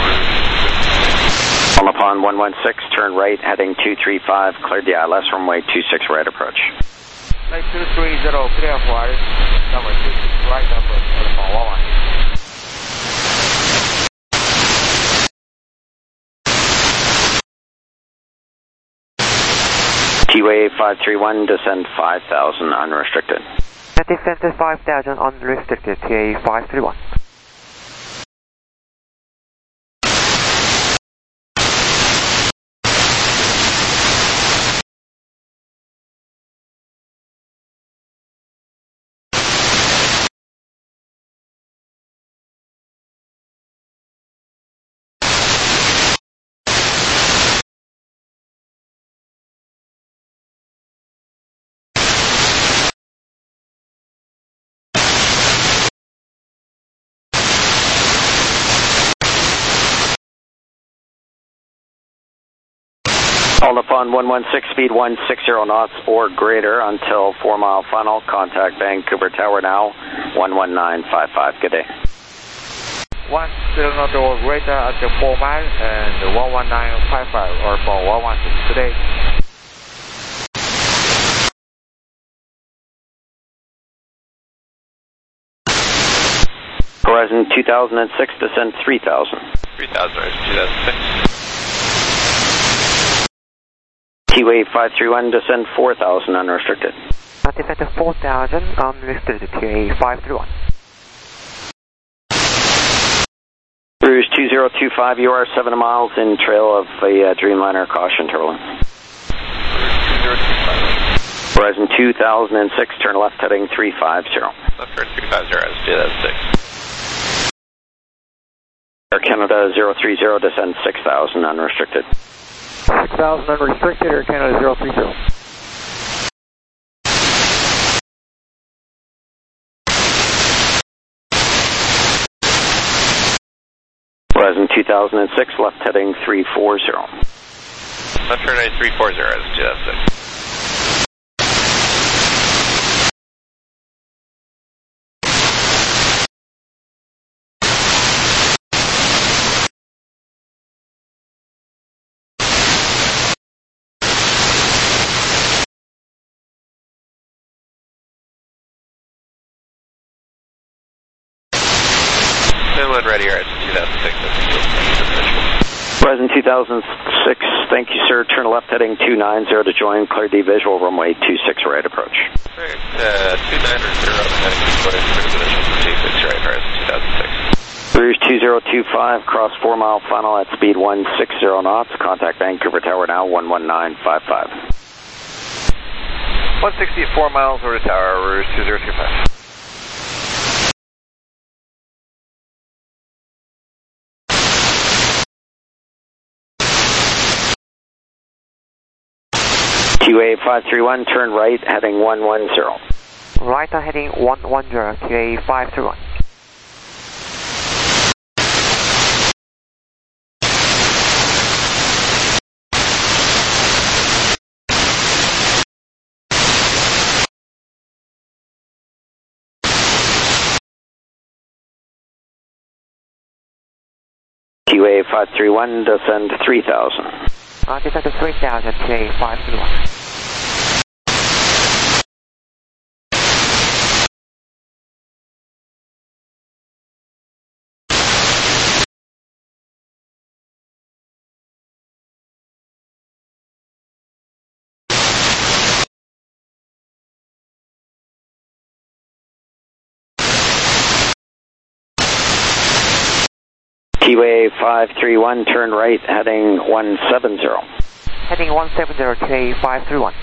On upon 116, turn right, heading 235, clear the ILS runway 26 right approach. Flight 230, clear for ILS, number 26 right approach, on 11. TWA 531, descend 5000 unrestricted. Descend 5000 unrestricted, TA 531. Hold upon 116, speed 160 knots or greater until 4 mile final. Contact Vancouver Tower now, 11955. Good day. 10 knot or greater at the 4 mile and 11955 or for 116 today. Horizon 2006, descend 3000. 3000, Horizon 2006. TWA 531, descend 4000 unrestricted. Descend 4000 unrestricted, TA 531. Bruce 2025, you are 7 miles in trail of the Dreamliner, caution turbulence. 2025. Horizon 2006, turn left heading 350. Left turn 350, Horizon 2006. Air Canada 030, descend 6000 unrestricted. 6000 unrestricted, Air Canada 030. Horizon 2006, left heading 340. Left turn 340, Horizon 2006. Finland ready, Horizon 2006. Horizon 2006, thank you, sir. Turn left heading 290 to join. Clear D visual, runway 26 right approach. Alright, 290, heading 26 right, Horizon 2006. Bruce 2025, cross 4 mile final at speed 160 knots. Contact Vancouver Tower now, 11955. 160 at 4 miles over to tower, Rouge 2025. TWA 531, turn right, heading 110. Right heading 110, TA 531. TWA 531, descend 3000. Descend 3000, TA 531. T-Way 531, turn right, heading 170. Heading 170, T-Way 531.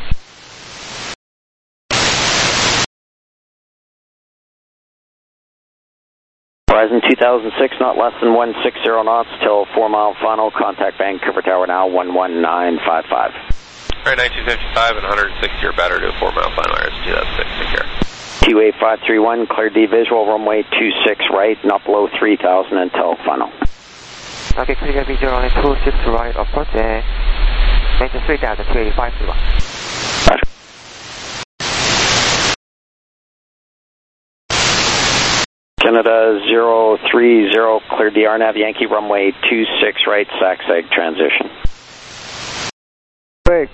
Horizon 2006, not less than 160 knots till 4 mile final. Contact Vancouver Tower now, 11955. Alright, 1955 and 160 or better to a 4 mile final. RS 2006, take care. T-Way 531, clear D visual, runway 26 right, not below 3000 until final. Okay, clear visual, runway 26 right, approach, maintain 3000, T-Way 531. Roger. Canada 030, clear DR nav Yankee runway 26 right, SAC-SAG transition. Big.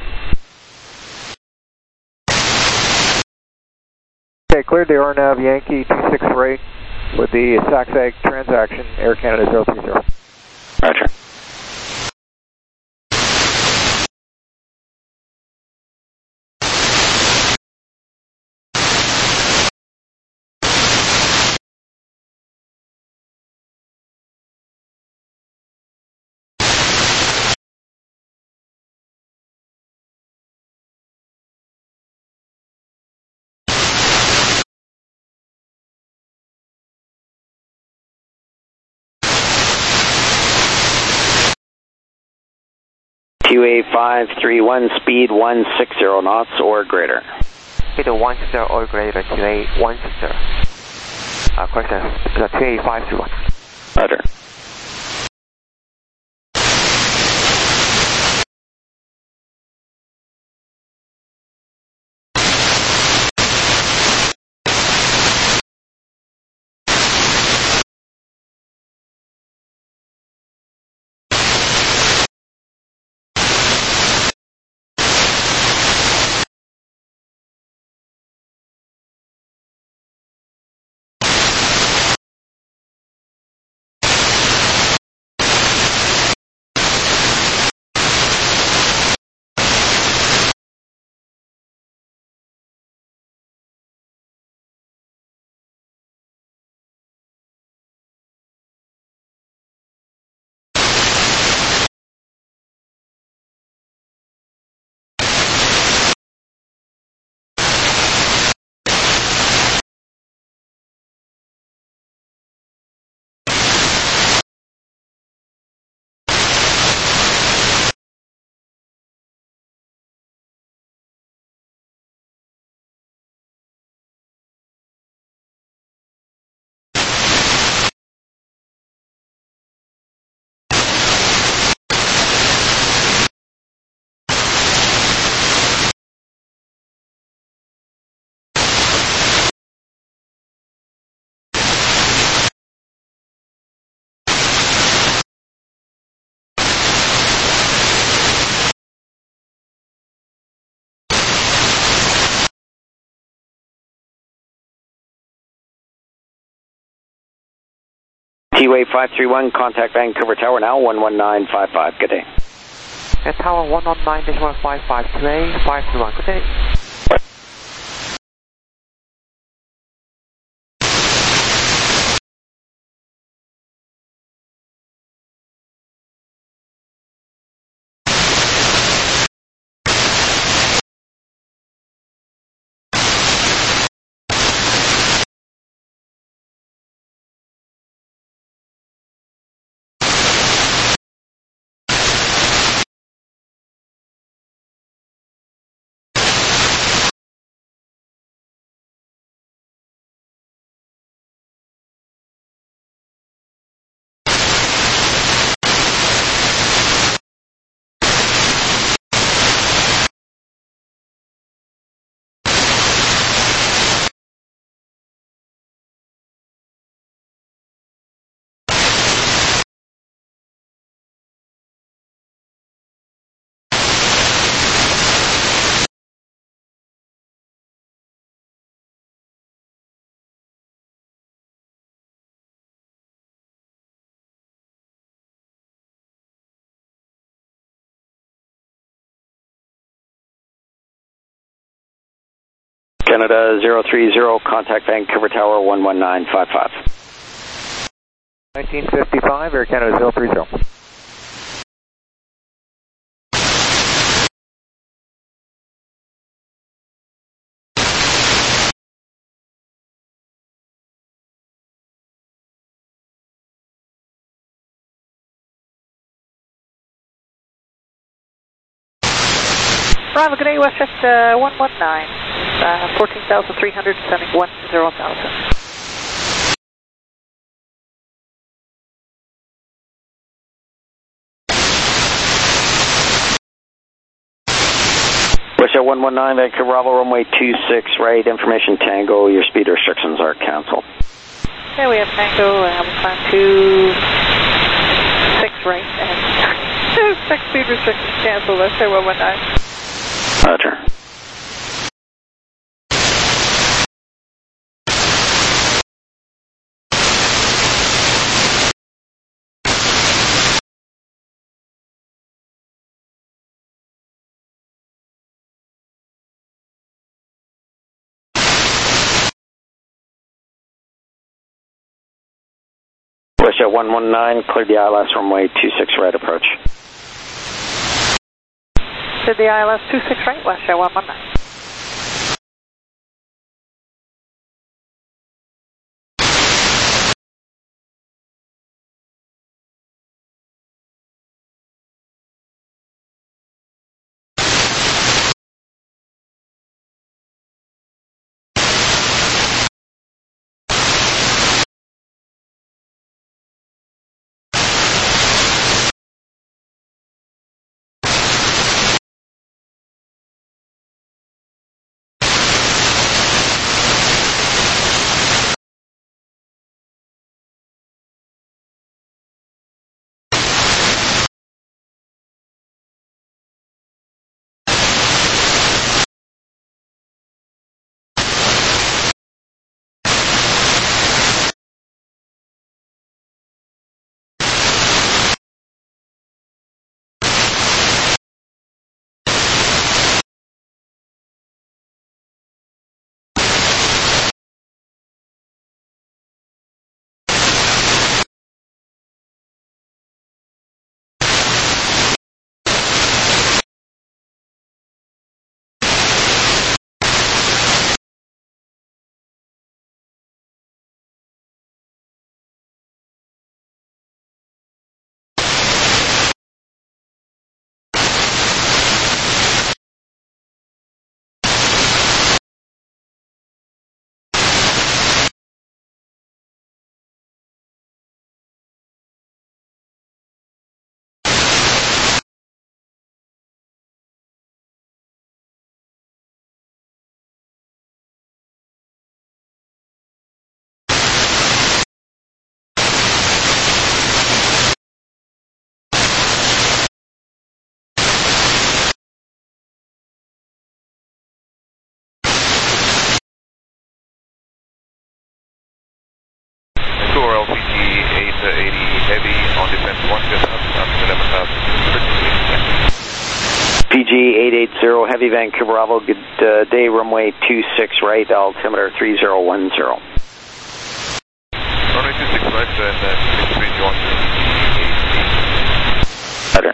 Okay, cleared the RNAV Yankee 26 right with the SAC-SAG transaction, Air Canada 030. Roger. T-Way 531, speed 160 knots or greater. Speed 160 or greater, T-Way 160. Correction, T-Way 531. Roger. T-Way 531, contact Vancouver Tower now, 11955, good day. At Tower 119.155, T-Way 531, good day. Canada 030, contact Vancouver Tower 11955. 1955, Air Canada 030. Bravo, good day, Westchester 119, 14,371, 0,000. Westchester 119, Vancouver Bravo, runway 26 right, information Tango, your speed restrictions are canceled. Okay, we have Tango, we climb 26 right, and 6 speed restrictions canceled, Westchester 119. Roger. Westchester 119, cleared the ILS runway 26 right approach. Did the ILS 26 right, Westchester 119. PG 880 Heavy, Vancouver Bravo, good day, runway 26 right, altimeter 3010. Runway 26 right, and between you Roger.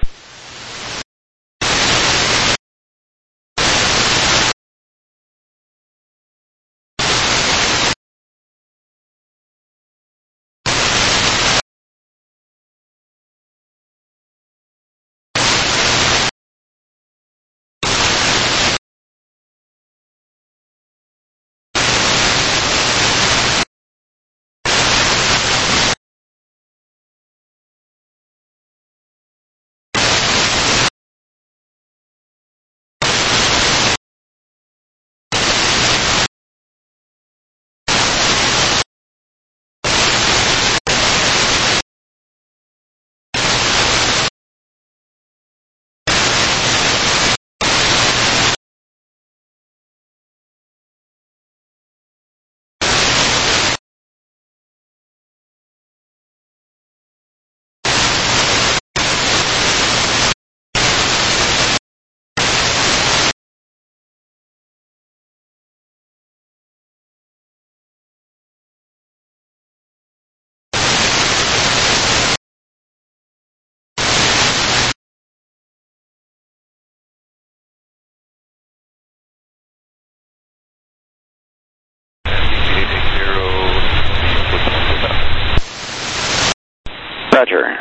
Roger.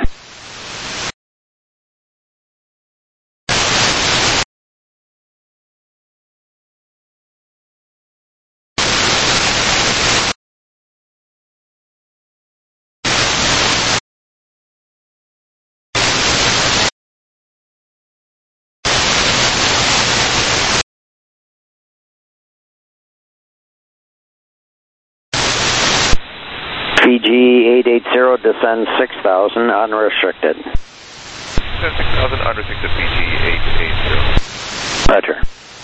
PG 880, descend 6,000, unrestricted. Descend 6,000, unrestricted, PG 880. Roger.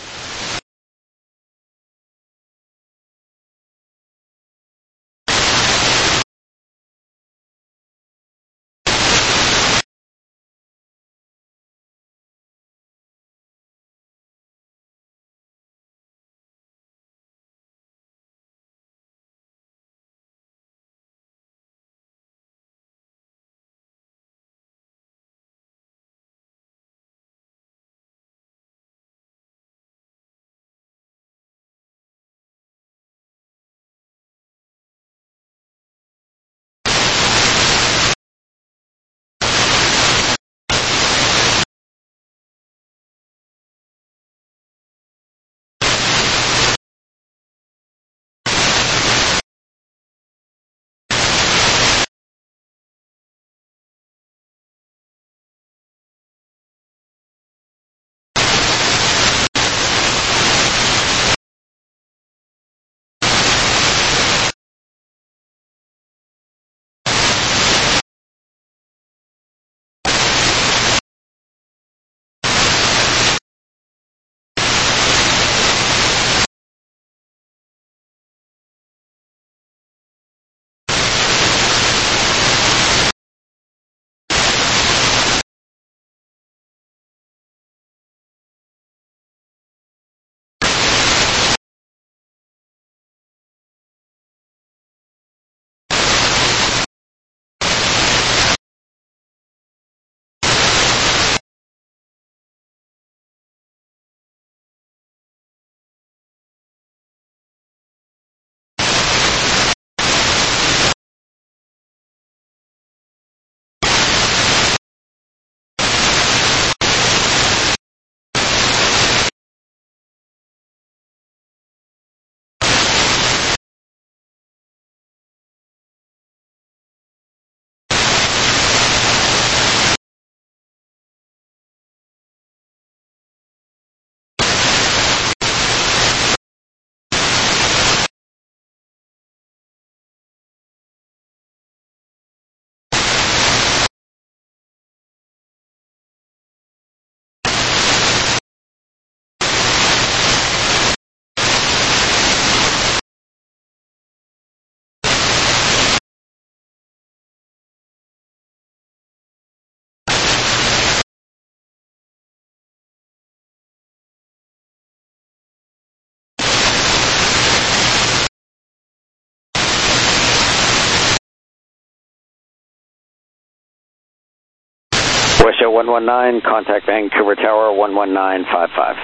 Westjet 119, contact Vancouver Tower 11955.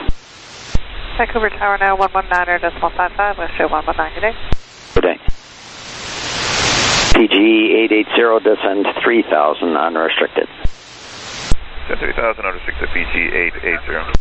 Vancouver Tower now 119 decimal 55, Westjet 119, good day. Good day. PG 880, descend 3,000, unrestricted. Descend 3,000, unrestricted, PG 880.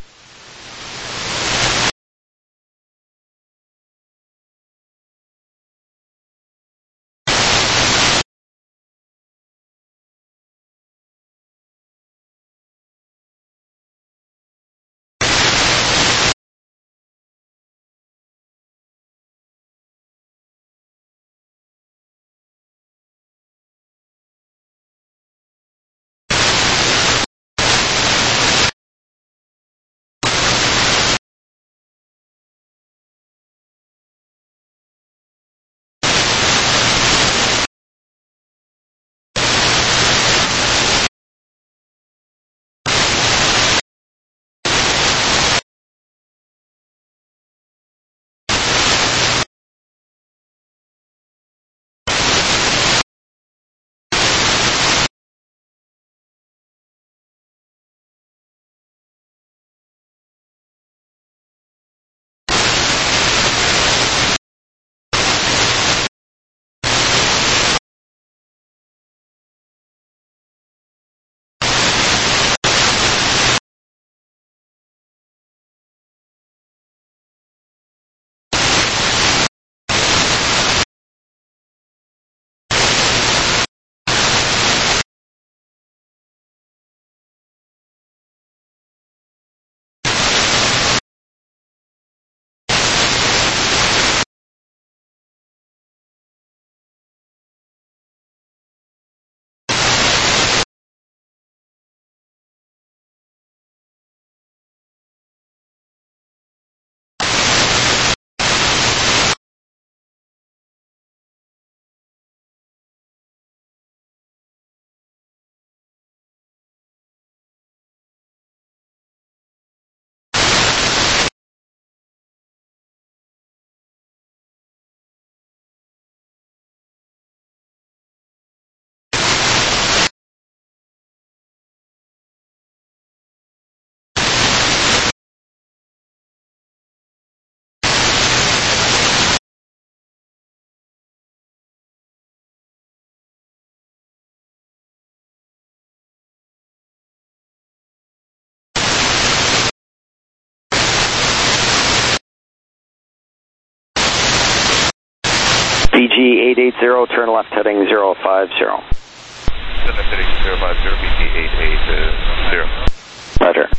PG 880, turn left heading 050. Turn left heading 050, PG 880. Roger.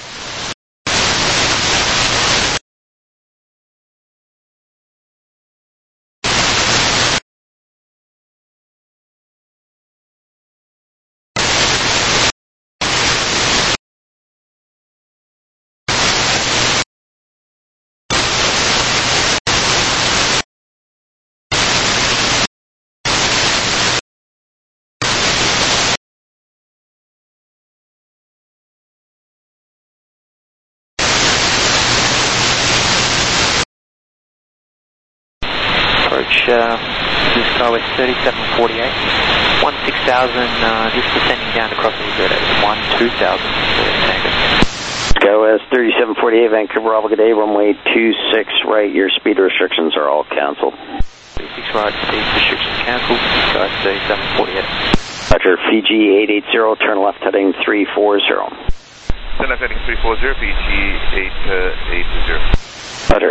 This is Star West 3748, 16,000, just descending down across the grid at 12,000. Go as 3748, Vancouver, Bravo, good day, runway 26 right, your speed restrictions are all cancelled. 26 right, speed restrictions cancelled, Sky 3748. Roger, Fiji 880, turn left heading 340. Turn left heading 340, Fiji 880. Roger.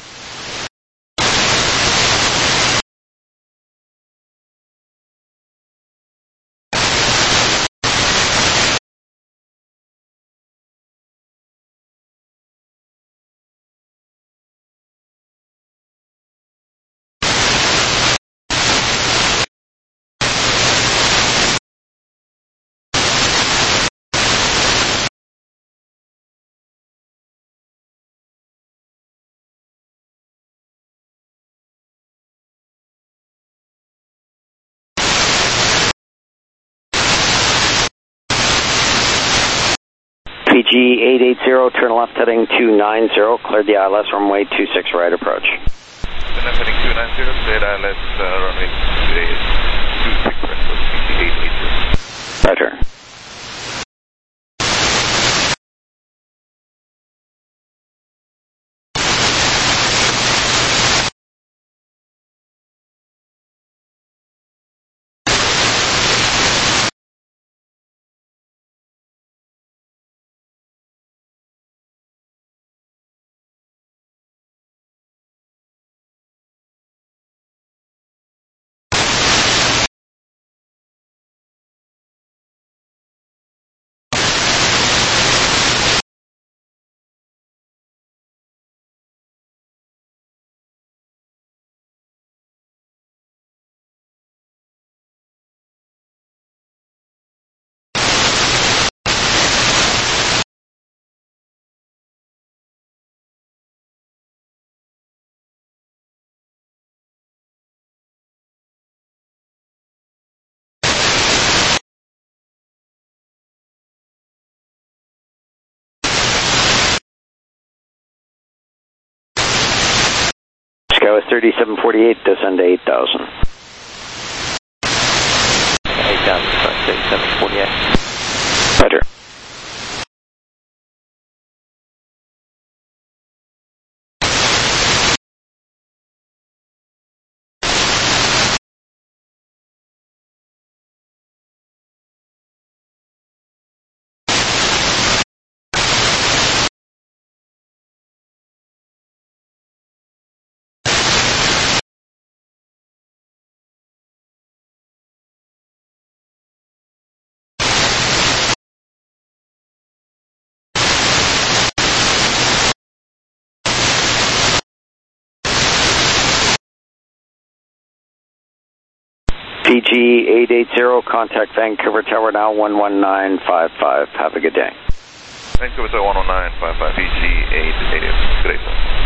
PG 880, turn left heading 290, cleared the ILS runway 26 right approach. Turn left heading 290, cleared ILS runway 26 right approach, PG 880. Roger. Go as 3748, descend to 8,000. 8,000, 3748. Roger. PG 880, contact Vancouver Tower now 11955. Have a good day. Vancouver Tower 11955, PG 880. Good day, sir.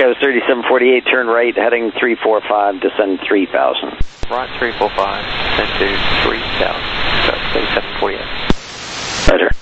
Go 3748, turn right, heading 345, descend 3000. Right 345, descend to 3000. So 3748. Roger.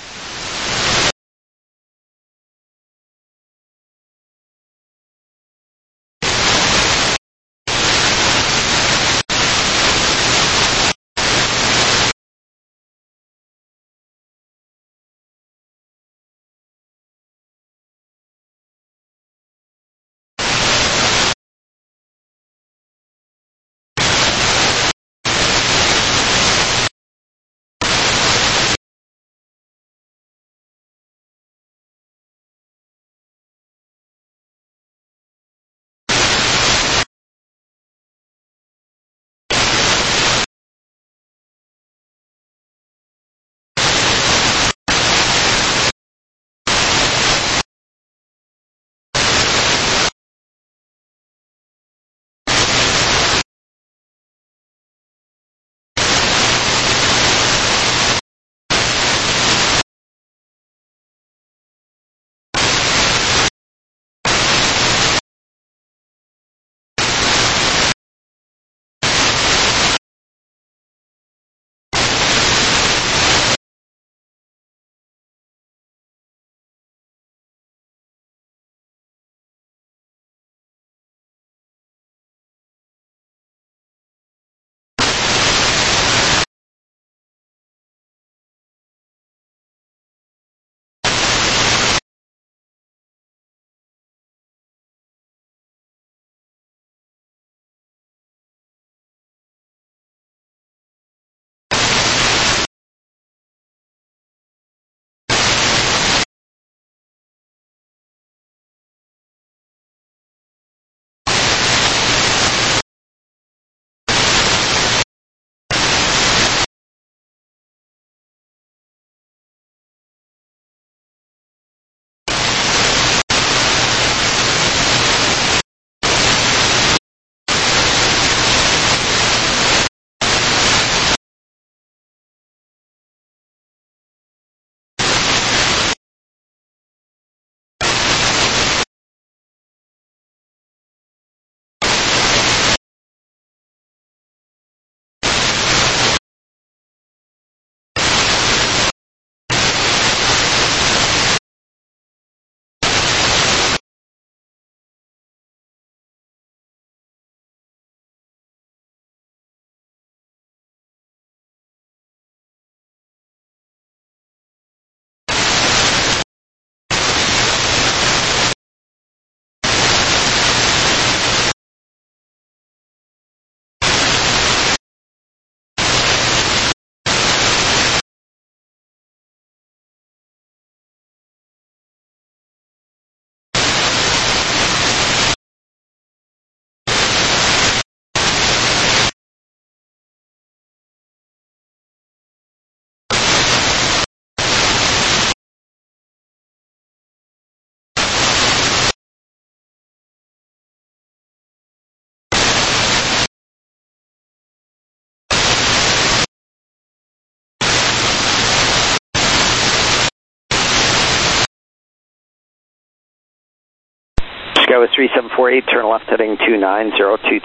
Go with 3748, turn left heading 290,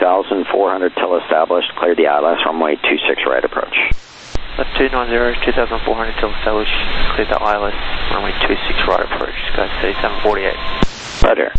2400 till established, clear the ILS, runway 26 right approach. Left 290, 2400 till established, clear the ILS, runway 26 right approach, go 3748. Roger.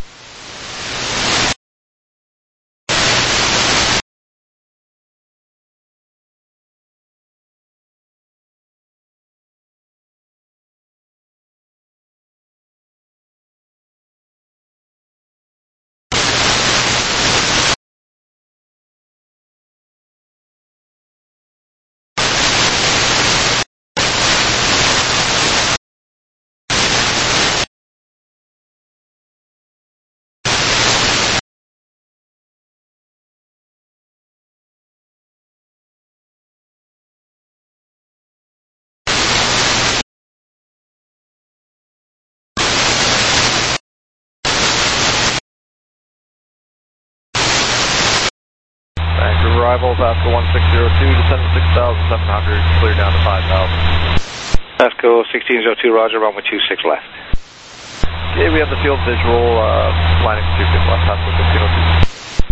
Arrivals after 1602, descend to 6,700, clear down to 5,000. Let's go 1602, roger, runway 26 left. Okay, we have the field visual, lining 350 left, Pascal 1502.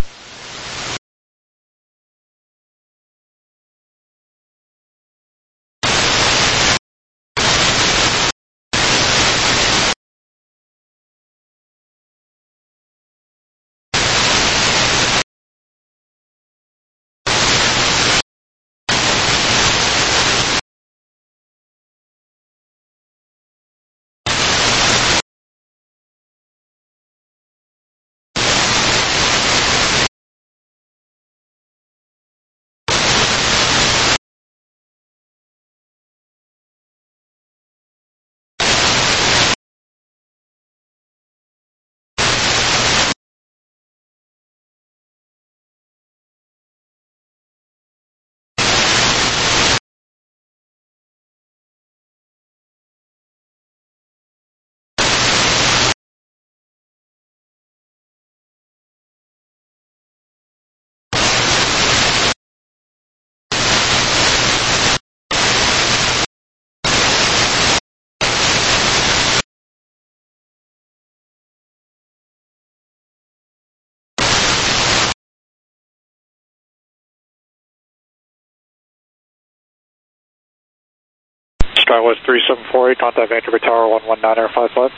SkyWest 3748, contact Vancouver Tower 119.55.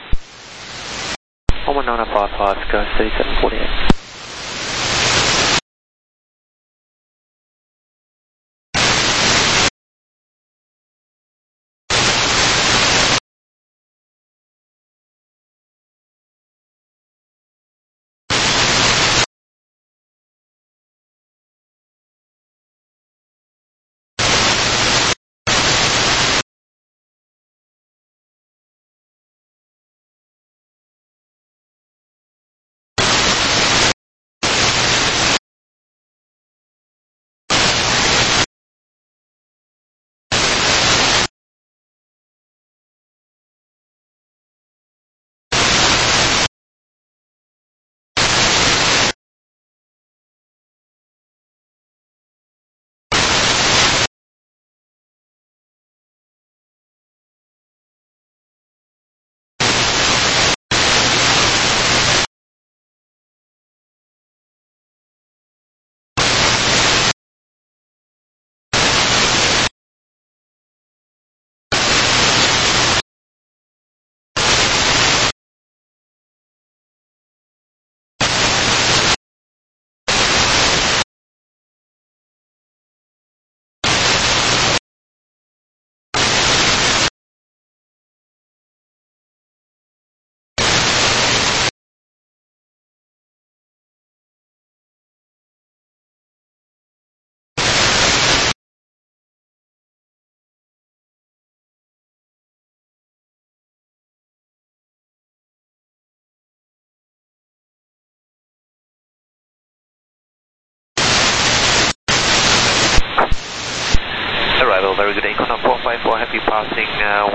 119.55, SkyWest 3748. Arrival, very good. Econo 454, happy passing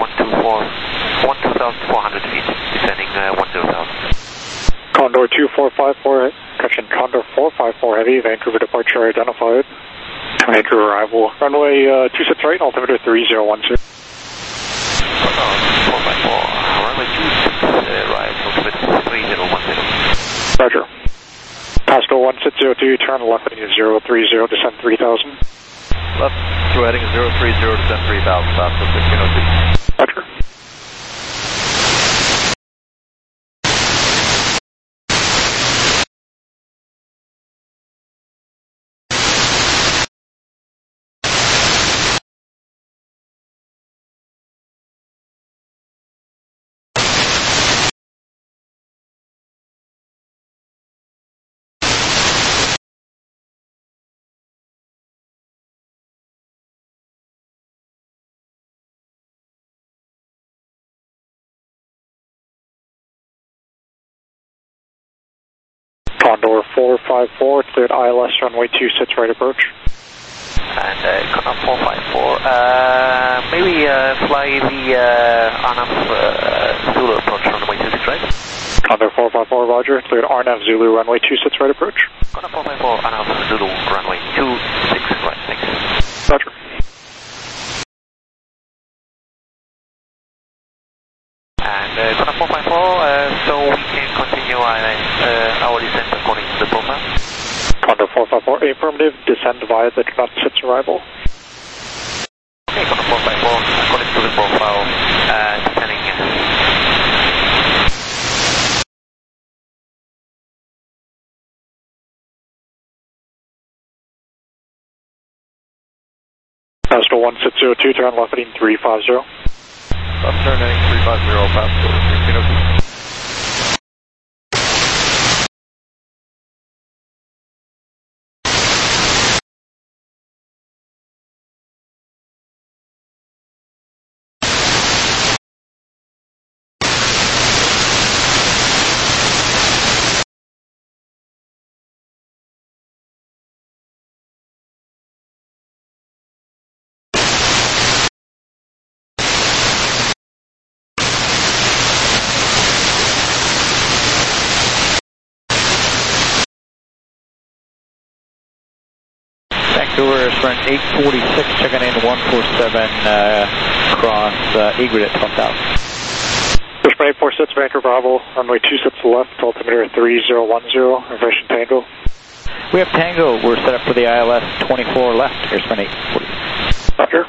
12,400 feet, descending 10,000. Condor 2454, correction, Condor 454 Heavy, Vancouver departure identified. Vancouver arrival, runway 26 right, altimeter 3010. 454, runway 26 right, altimeter 3010. Roger. Pascal 1602, turn left heading 030, descend 3000. Left, through heading 030, descend 3000, Pascal 1602. Roger. Condor 454, cleared ILS runway 26 right approach. And Condor 454, maybe fly the RNAV Zulu approach runway 26 right. Condor 454, roger, cleared RNAV Zulu runway 26 right approach. Condor 454, RNAV Zulu runway 26 right, thanks. Roger. And Condor 454, continue our descent according to the profile. Condor 454, affirmative, descend via the do not sits arrival. Okay, Condor 454, according to the profile, descending. Pascal 1602, turn left heading 350. Left turn heading 350, Pascal 1602. Vancouver, sprint 846, checking in 147, cross Egret at 12,000. Sprint 846, Vancouver Bravo, runway 26 left, altimeter 3010, information Tango. We have Tango, we're set up for the ILS 24 left, here's sprint 846. Roger.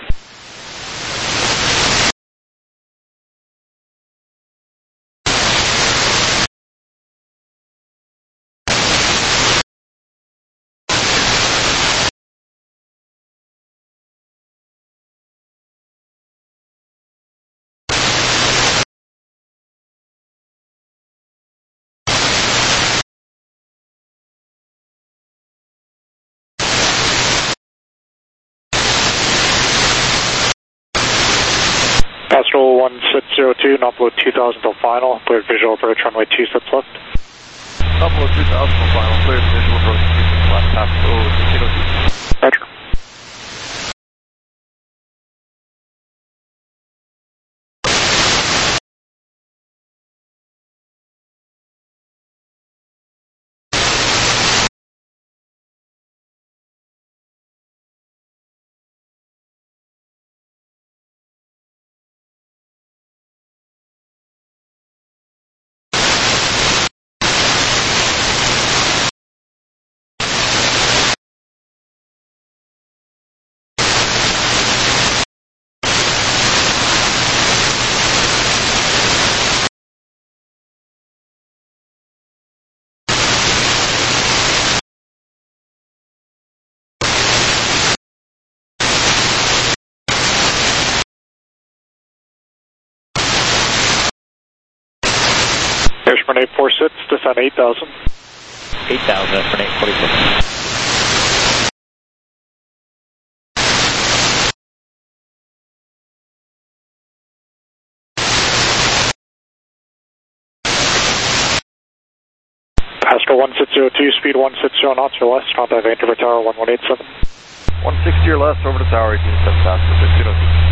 Pastoral 1602, upload 2000 till final, cleared visual approach runway 26 left. Upload 2000 till final, cleared visual approach 26 left, Pascal 1602. Roger. Sprint 846, descend 8,000. 8,000, sprint 846. Pascal 1602, speed 160 knots or less, contact Vancouver Tower 1187. 160 or less, over to tower 18, Pascal 1602.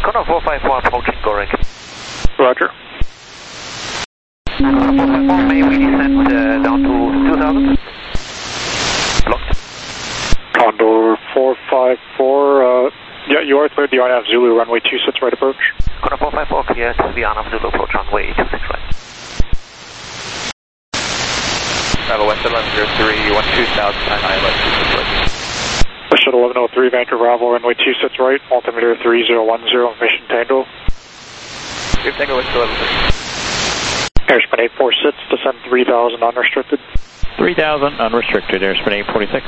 Condor 454 approaching Gorik. Roger. Condor 454, may we descend down to 2000? Blocked. Condor 454, yeah, you are cleared the RNAV Zulu, runway 26 right approach. Condor 454 cleared the RNAV Zulu approach runway 26 right. Travel West 1103, 12000, ILS 26 right. West 1103, Vancouver Bravo, runway 26 right, altimeter 3010, mission Tango. Good Tango West 1103. Airspan 846, descend 3000 unrestricted. 3000 unrestricted, airspan 846.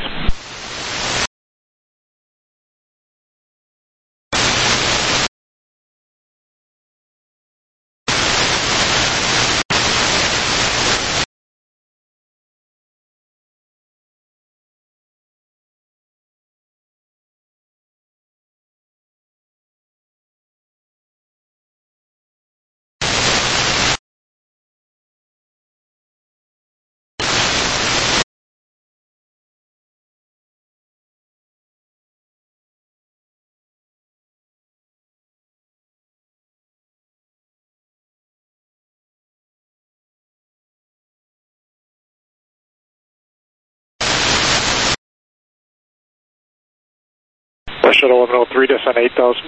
West 1103, descend 8000.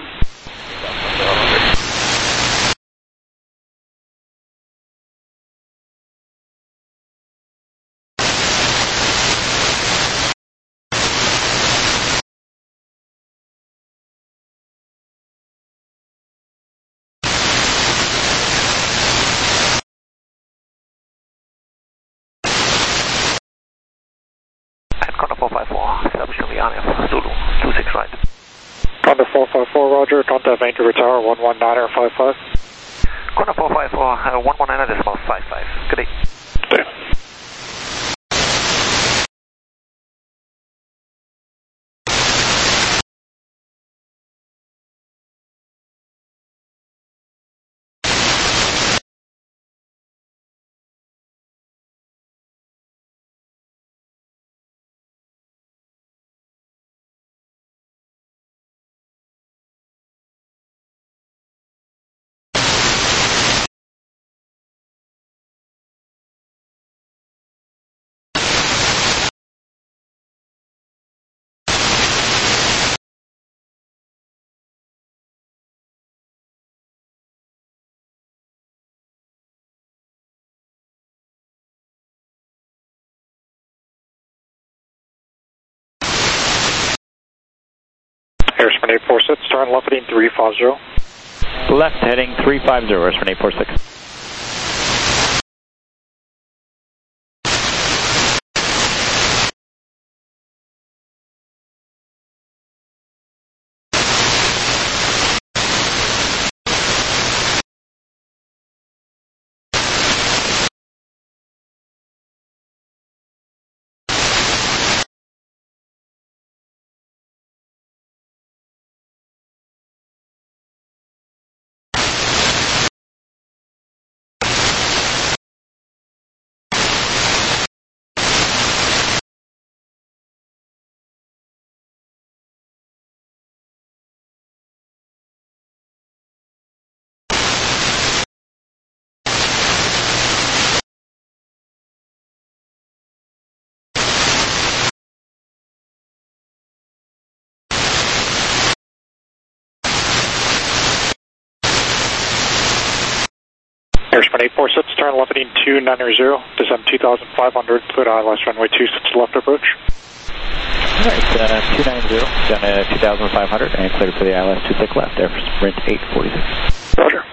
And Condor 454, establishing the RNAV Zulu 26 right. Condor 454, roger, contact Vancouver Tower, 119.55. Condor 454, 119.55. Good day. Okay. Airspan 846, turn left heading 350. Left heading 350, airspan 846. Airspan 846, turn left heading 290, descend 2500, clear ILS runway 26 left approach. Alright, 290, down to 2500, and cleared for the ILS 26 left, airsprint 846. Roger.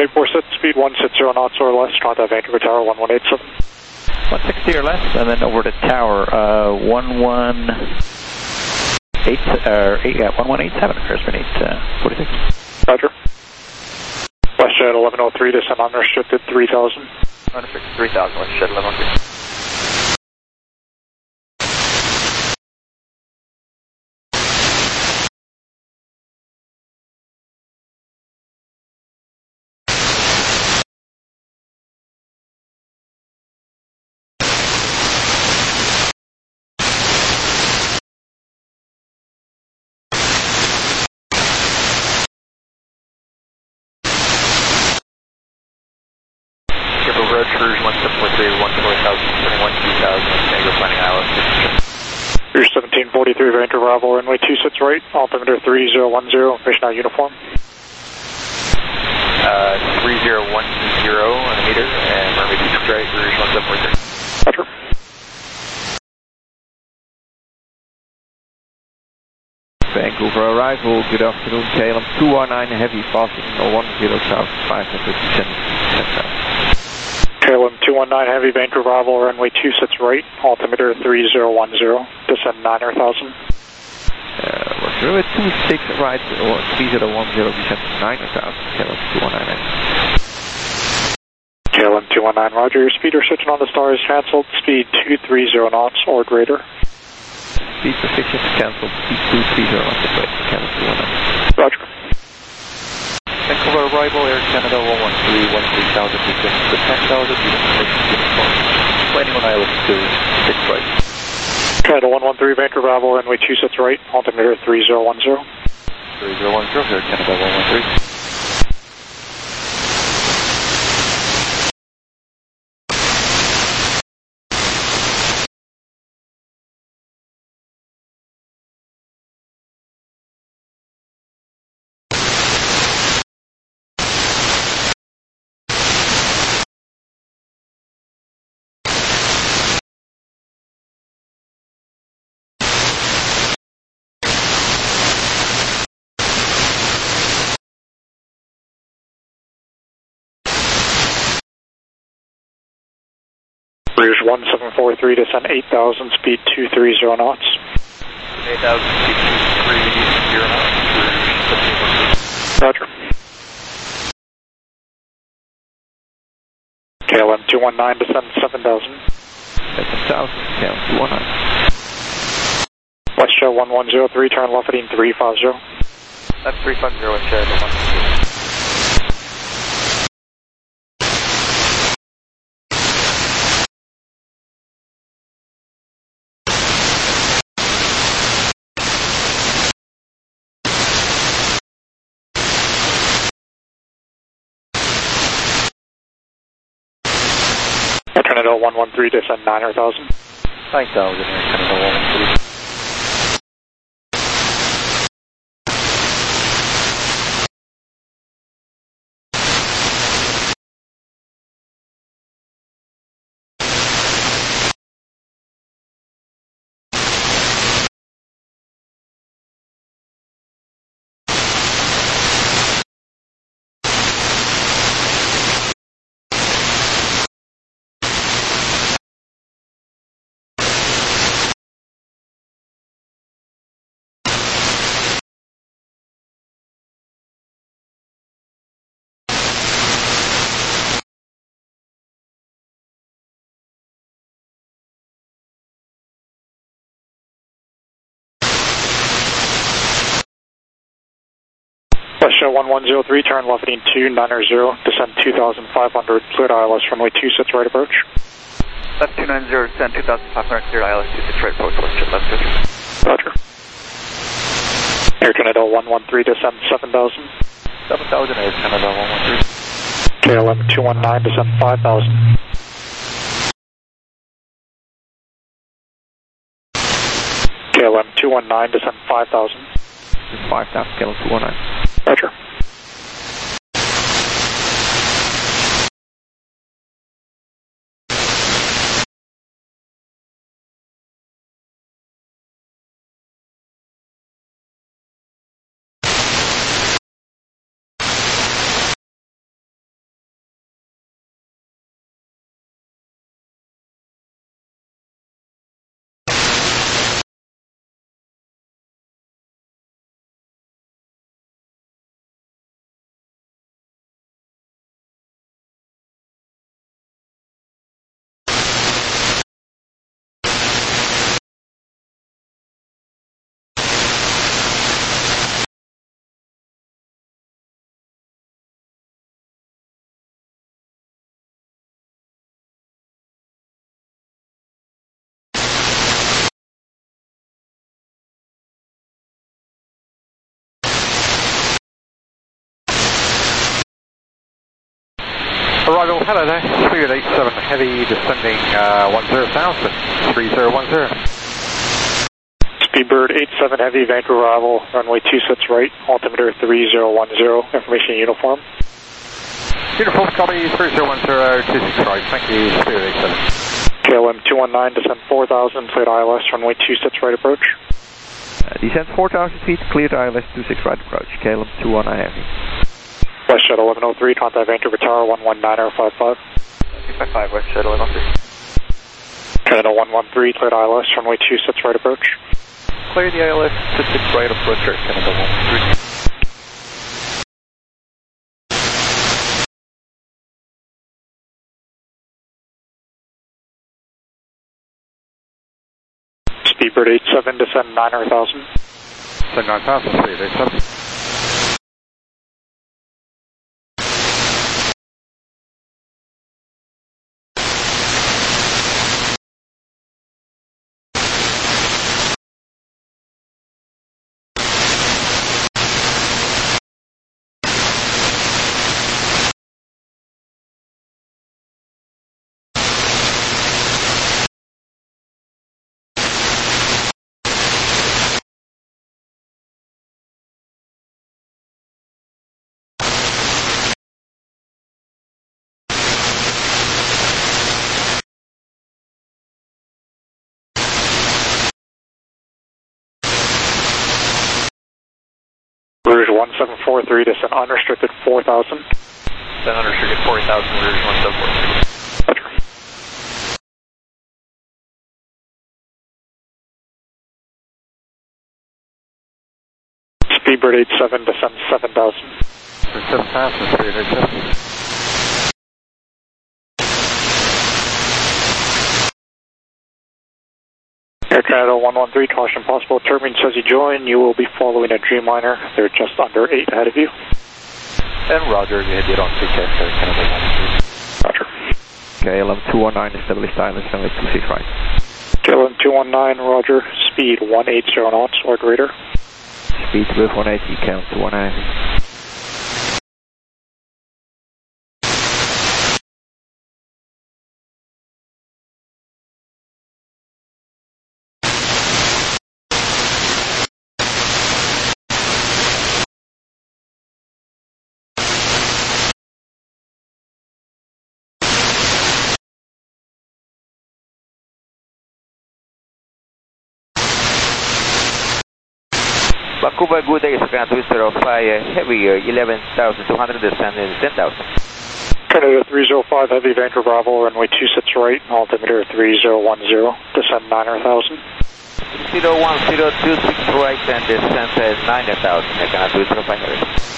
runway 47, speed 160 knots or less, contact Vancouver Tower 1187. 160 or less, and then over to tower 1187, Airspan 846. Roger. WestJet 1103, descend unrestricted 3000. Unrestricted 3000, WestJet 1103. Red Cruise 1743, 140,000, 21,000, Tango planning ILS. Cruise 1743, Vancouver Bravo, runway 26 right, altimeter 3010, fish now uniform. 3010 on the meter, and runway 26 right, Rouge 1743. Roger. Vancouver arrival, good afternoon, KLM 219 heavy, passing 10 south, 510. KLM 219 heavy, Vancouver Bravo, runway 26 right, altimeter 3010, descend 9,000. Runway 26 right, or 3010, descend 9,000, KLM 219 heavy. KLM 219, roger, your speed restriction on the star is cancelled, speed 230 knots or greater. Speed restriction is cancelled, speed 230 knots or greater, KLM 219. Roger. Vancouver arrival, Air Canada 113, 13,000, descend to 10,000, uniform. Landing on ILS 26 right. Canada 113, Vancouver Bravo, runway 26 right, altimeter 3010. 3010, Air Canada 113. Rouge 1743, descend 8,000, speed 230 knots. 8,000, speed 230 knots. Roger. KLM 219, descend 7,000. Descend south, KLM 219. WestJet 1103, turn left heading 350. That's 350, WestJet 1103. Canada 113, descend 9,000. 9,000, Canada 113. WestJet 1103, turn left heading 290, descend 2,500, cleared ILS runway 26 right approach. That's 290, descend 2,500, cleared ILS 26 right approach, WestJet left 50. Roger. Air Canada 113, descend 7,000. 7,000, Air Canada 113. KLM 219, descend 5,000. KLM 219, descend 5,000. 5,000, KLM 219. Roger. Arrival, hello there. Spirit 87 Heavy descending 10,000, 3010. Speedbird 87 Heavy, Vancouver Arrival, runway 26 right, altimeter 3010, information uniform. Uniform copy 3010, 26 right, thank you, Spirit 87. KLM 219, descend 4,000, cleared ILS, runway 26 right approach. Descend 4,000 feet, cleared ILS 26 right approach, KLM 219 Heavy. West Shuttle 1103, contact Vancouver Tower 119.55. 255, West Shuttle 1103. Canada 113, cleared ILS, runway 26 right approach. Clear the ILS 26 right approach, Canada 113. Speedbird 87, descend 9,000. Descend 9,000, Spirit 87. Rouge 1743, descend unrestricted 4,000. Then unrestricted 40,000, Rouge 1743. Roger. Speedbird 87, descend 7,000. 7,000, Spirit 87. Air Canada 113, caution possible turbine says you join. You will be following a Dreamliner. They're just under 8 ahead of you. And Roger, you hit on CK, Air Canada 113. Roger. KLM 219 established ILS runway 26 right. KLM 219, Roger. Speed 180 knots or greater. Speed with 180, KLM 219. Vancouver, good day, Canada Twister of Heavy 11,200, descending 10,000. Canada 305 Heavy, Vancouver Bravo, runway 26 right, altimeter 3010, descend 9,000. 01026 right and descend 9,000, Canada Twister of Heavy.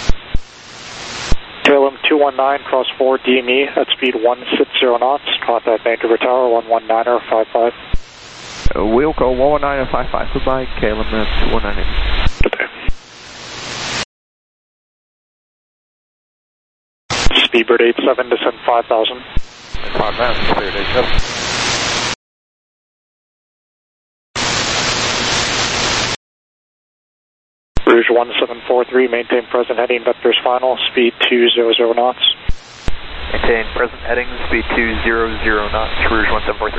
KLM 219, cross 4 DME at speed 160 knots, contact Vancouver Tower 119.55. We'll go 119.55, goodbye, KLM 219. Speedbird 87, descend 5,000. 5,000, Spirit 87. Rouge 1743, maintain present heading, vectors final, speed 200 knots. Maintain present heading, speed 200 knots, Rouge 1743.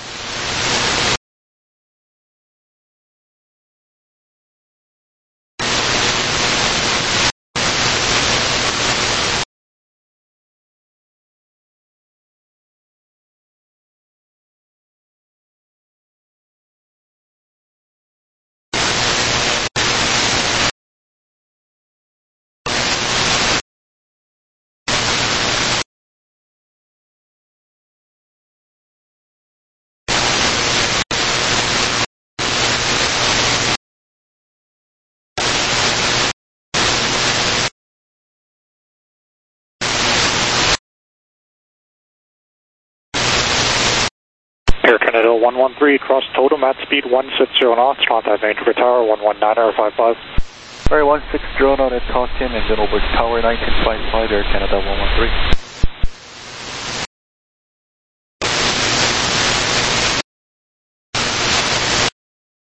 Air Canada 113, cross totem at speed 160 knots, contact Vancouver Tower 119.55. Very 160 knot at Caution, engine over Tower 1955, Air Canada 113.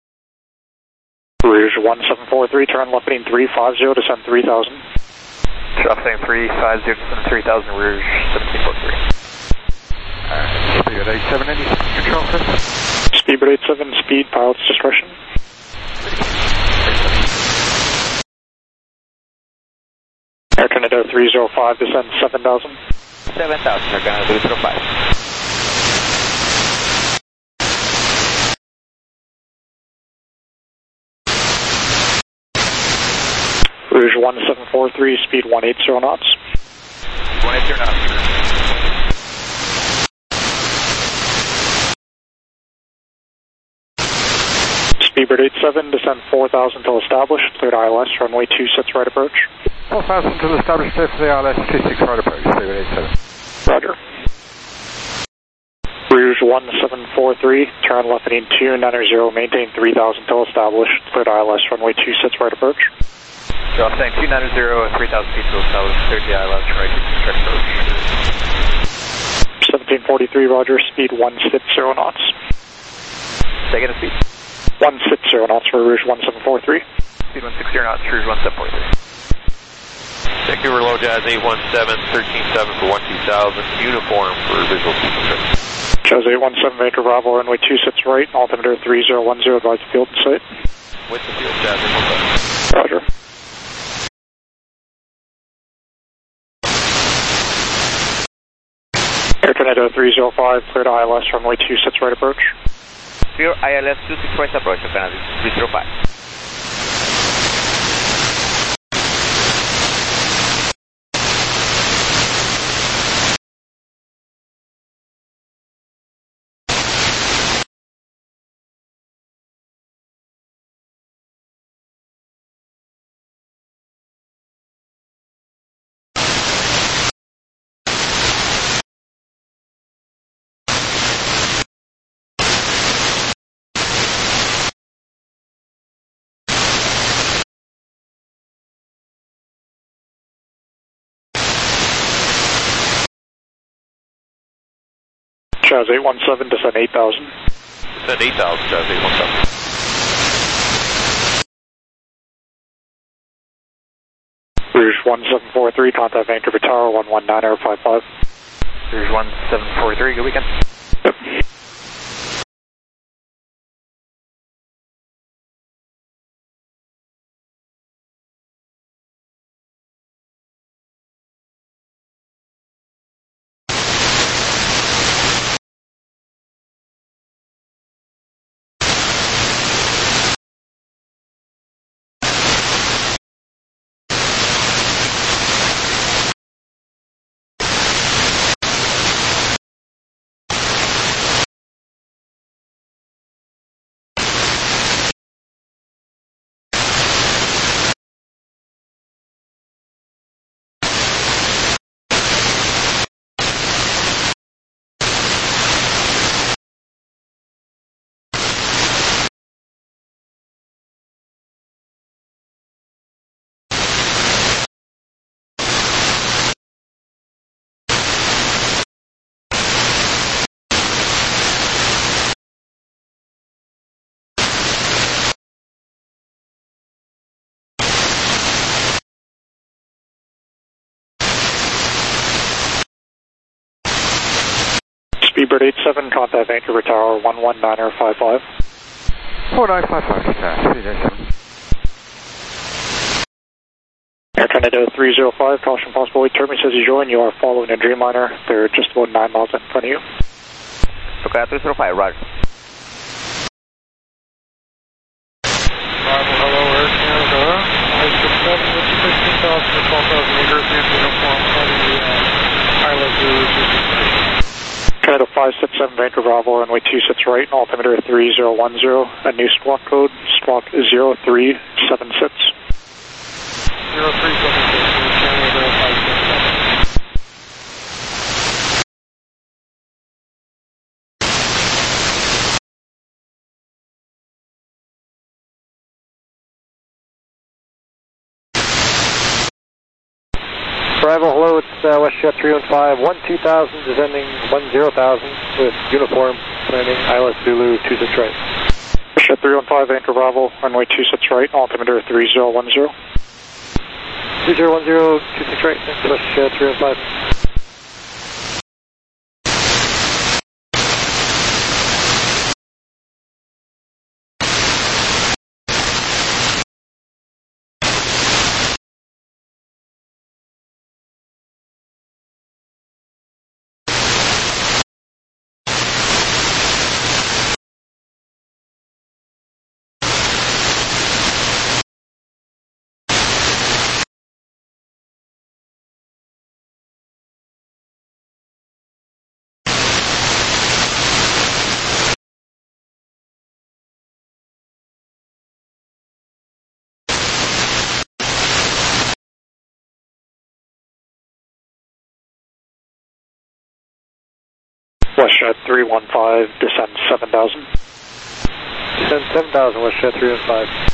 Rouge 1743, turn left heading 350, descend 3,000. Traffic 350 to 3000 Rouge 1743. Speedbird 87, any control, sir? Speedbird 87, speed, pilot's discretion. Air Canada 305, descend 7000. 7000, Air Canada 305. Rouge 1743, speed 180 knots. 180 knots, sir. Speedbird 87, descend 4000 till established, cleared ILS, runway 26 right approach. 4000 till established, clear for the ILS, 26 right approach, Speedbird 87. Roger. Rouge 1743, turn left heading 290, maintain 3000 till established, cleared ILS, runway 26 right approach. Saying 290 at 3,000 feet to establish 30 ILS, right approach. 1743, roger, speed 160 knots. Second speed? 160 knots for Rouge 1743. Speed 160 knots, Rouge 1743. Vancouver Low Jazz 817, 13-7 for 12000, uniform for visual sequence. Jazz 817, Vancouver Bravo, runway 26 right, altimeter 3010, advise field in sight. With the field, Jazz 817. Roger. Air Canada 305, cleared ILS, runway 26 right approach. Clear ILS 26 right approach, Air Canada 305. Jazz 817, descend 8000. Descend 8000, Jazz 817. Rouge 1743, contact Vancouver Tower 119 Air 55. Rouge 1743, good weekend. Yep. Speedbird 87, contact Vancouver Tower 119 Air 55. 4955, Speed 87. Air Canada 305, caution possible late turbulence as you join. You are following a Dreamliner. They're just about 9 miles in front of you. Okay, 305, roger. Hello, Air Canada. I-67 with 16,000 to 12,000 meters in uniform on the Island Rouge. Canada 567, Vancouver Bravo, runway 26 right, altimeter 3010, a new squawk code, squawk 0376. 0376, Canada 567. Arrival, hello, it's WestJet 315, 12000, descending 10,000 with uniform, landing ILS Zulu 26 right. WestJet 315, Vancouver Bravo, runway 26 right, altimeter 3010. 3010, 26 right, West 315. West 315, descend 7,000. Descend 7,000, West 315.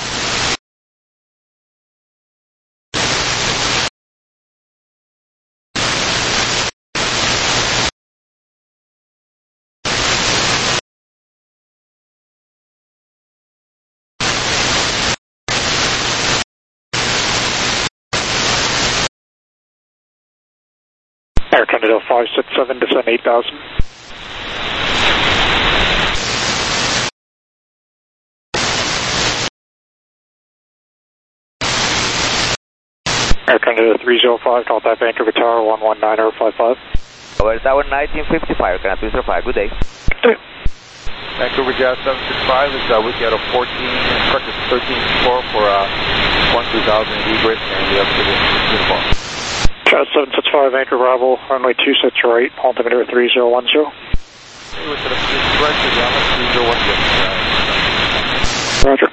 Air Canada 567, descend 8,000. Air Canada 305, contact Vancouver Tower 119.55. Over Tower 1955, Canada 305, good day. Good day. Vancouver Jazz 765 is with you out of 14, corrected 13-4 for 12000 egress, and we have civil uniform. Jazz 765, Vancouver Bravo, runway 26 right, altimeter 3010. Roger.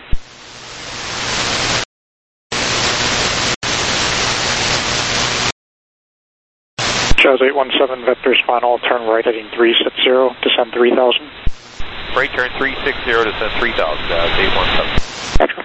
Jazz 817, vector final, turn right heading 360, descend 3000. Right turn 360, descend 3000, 817. Roger.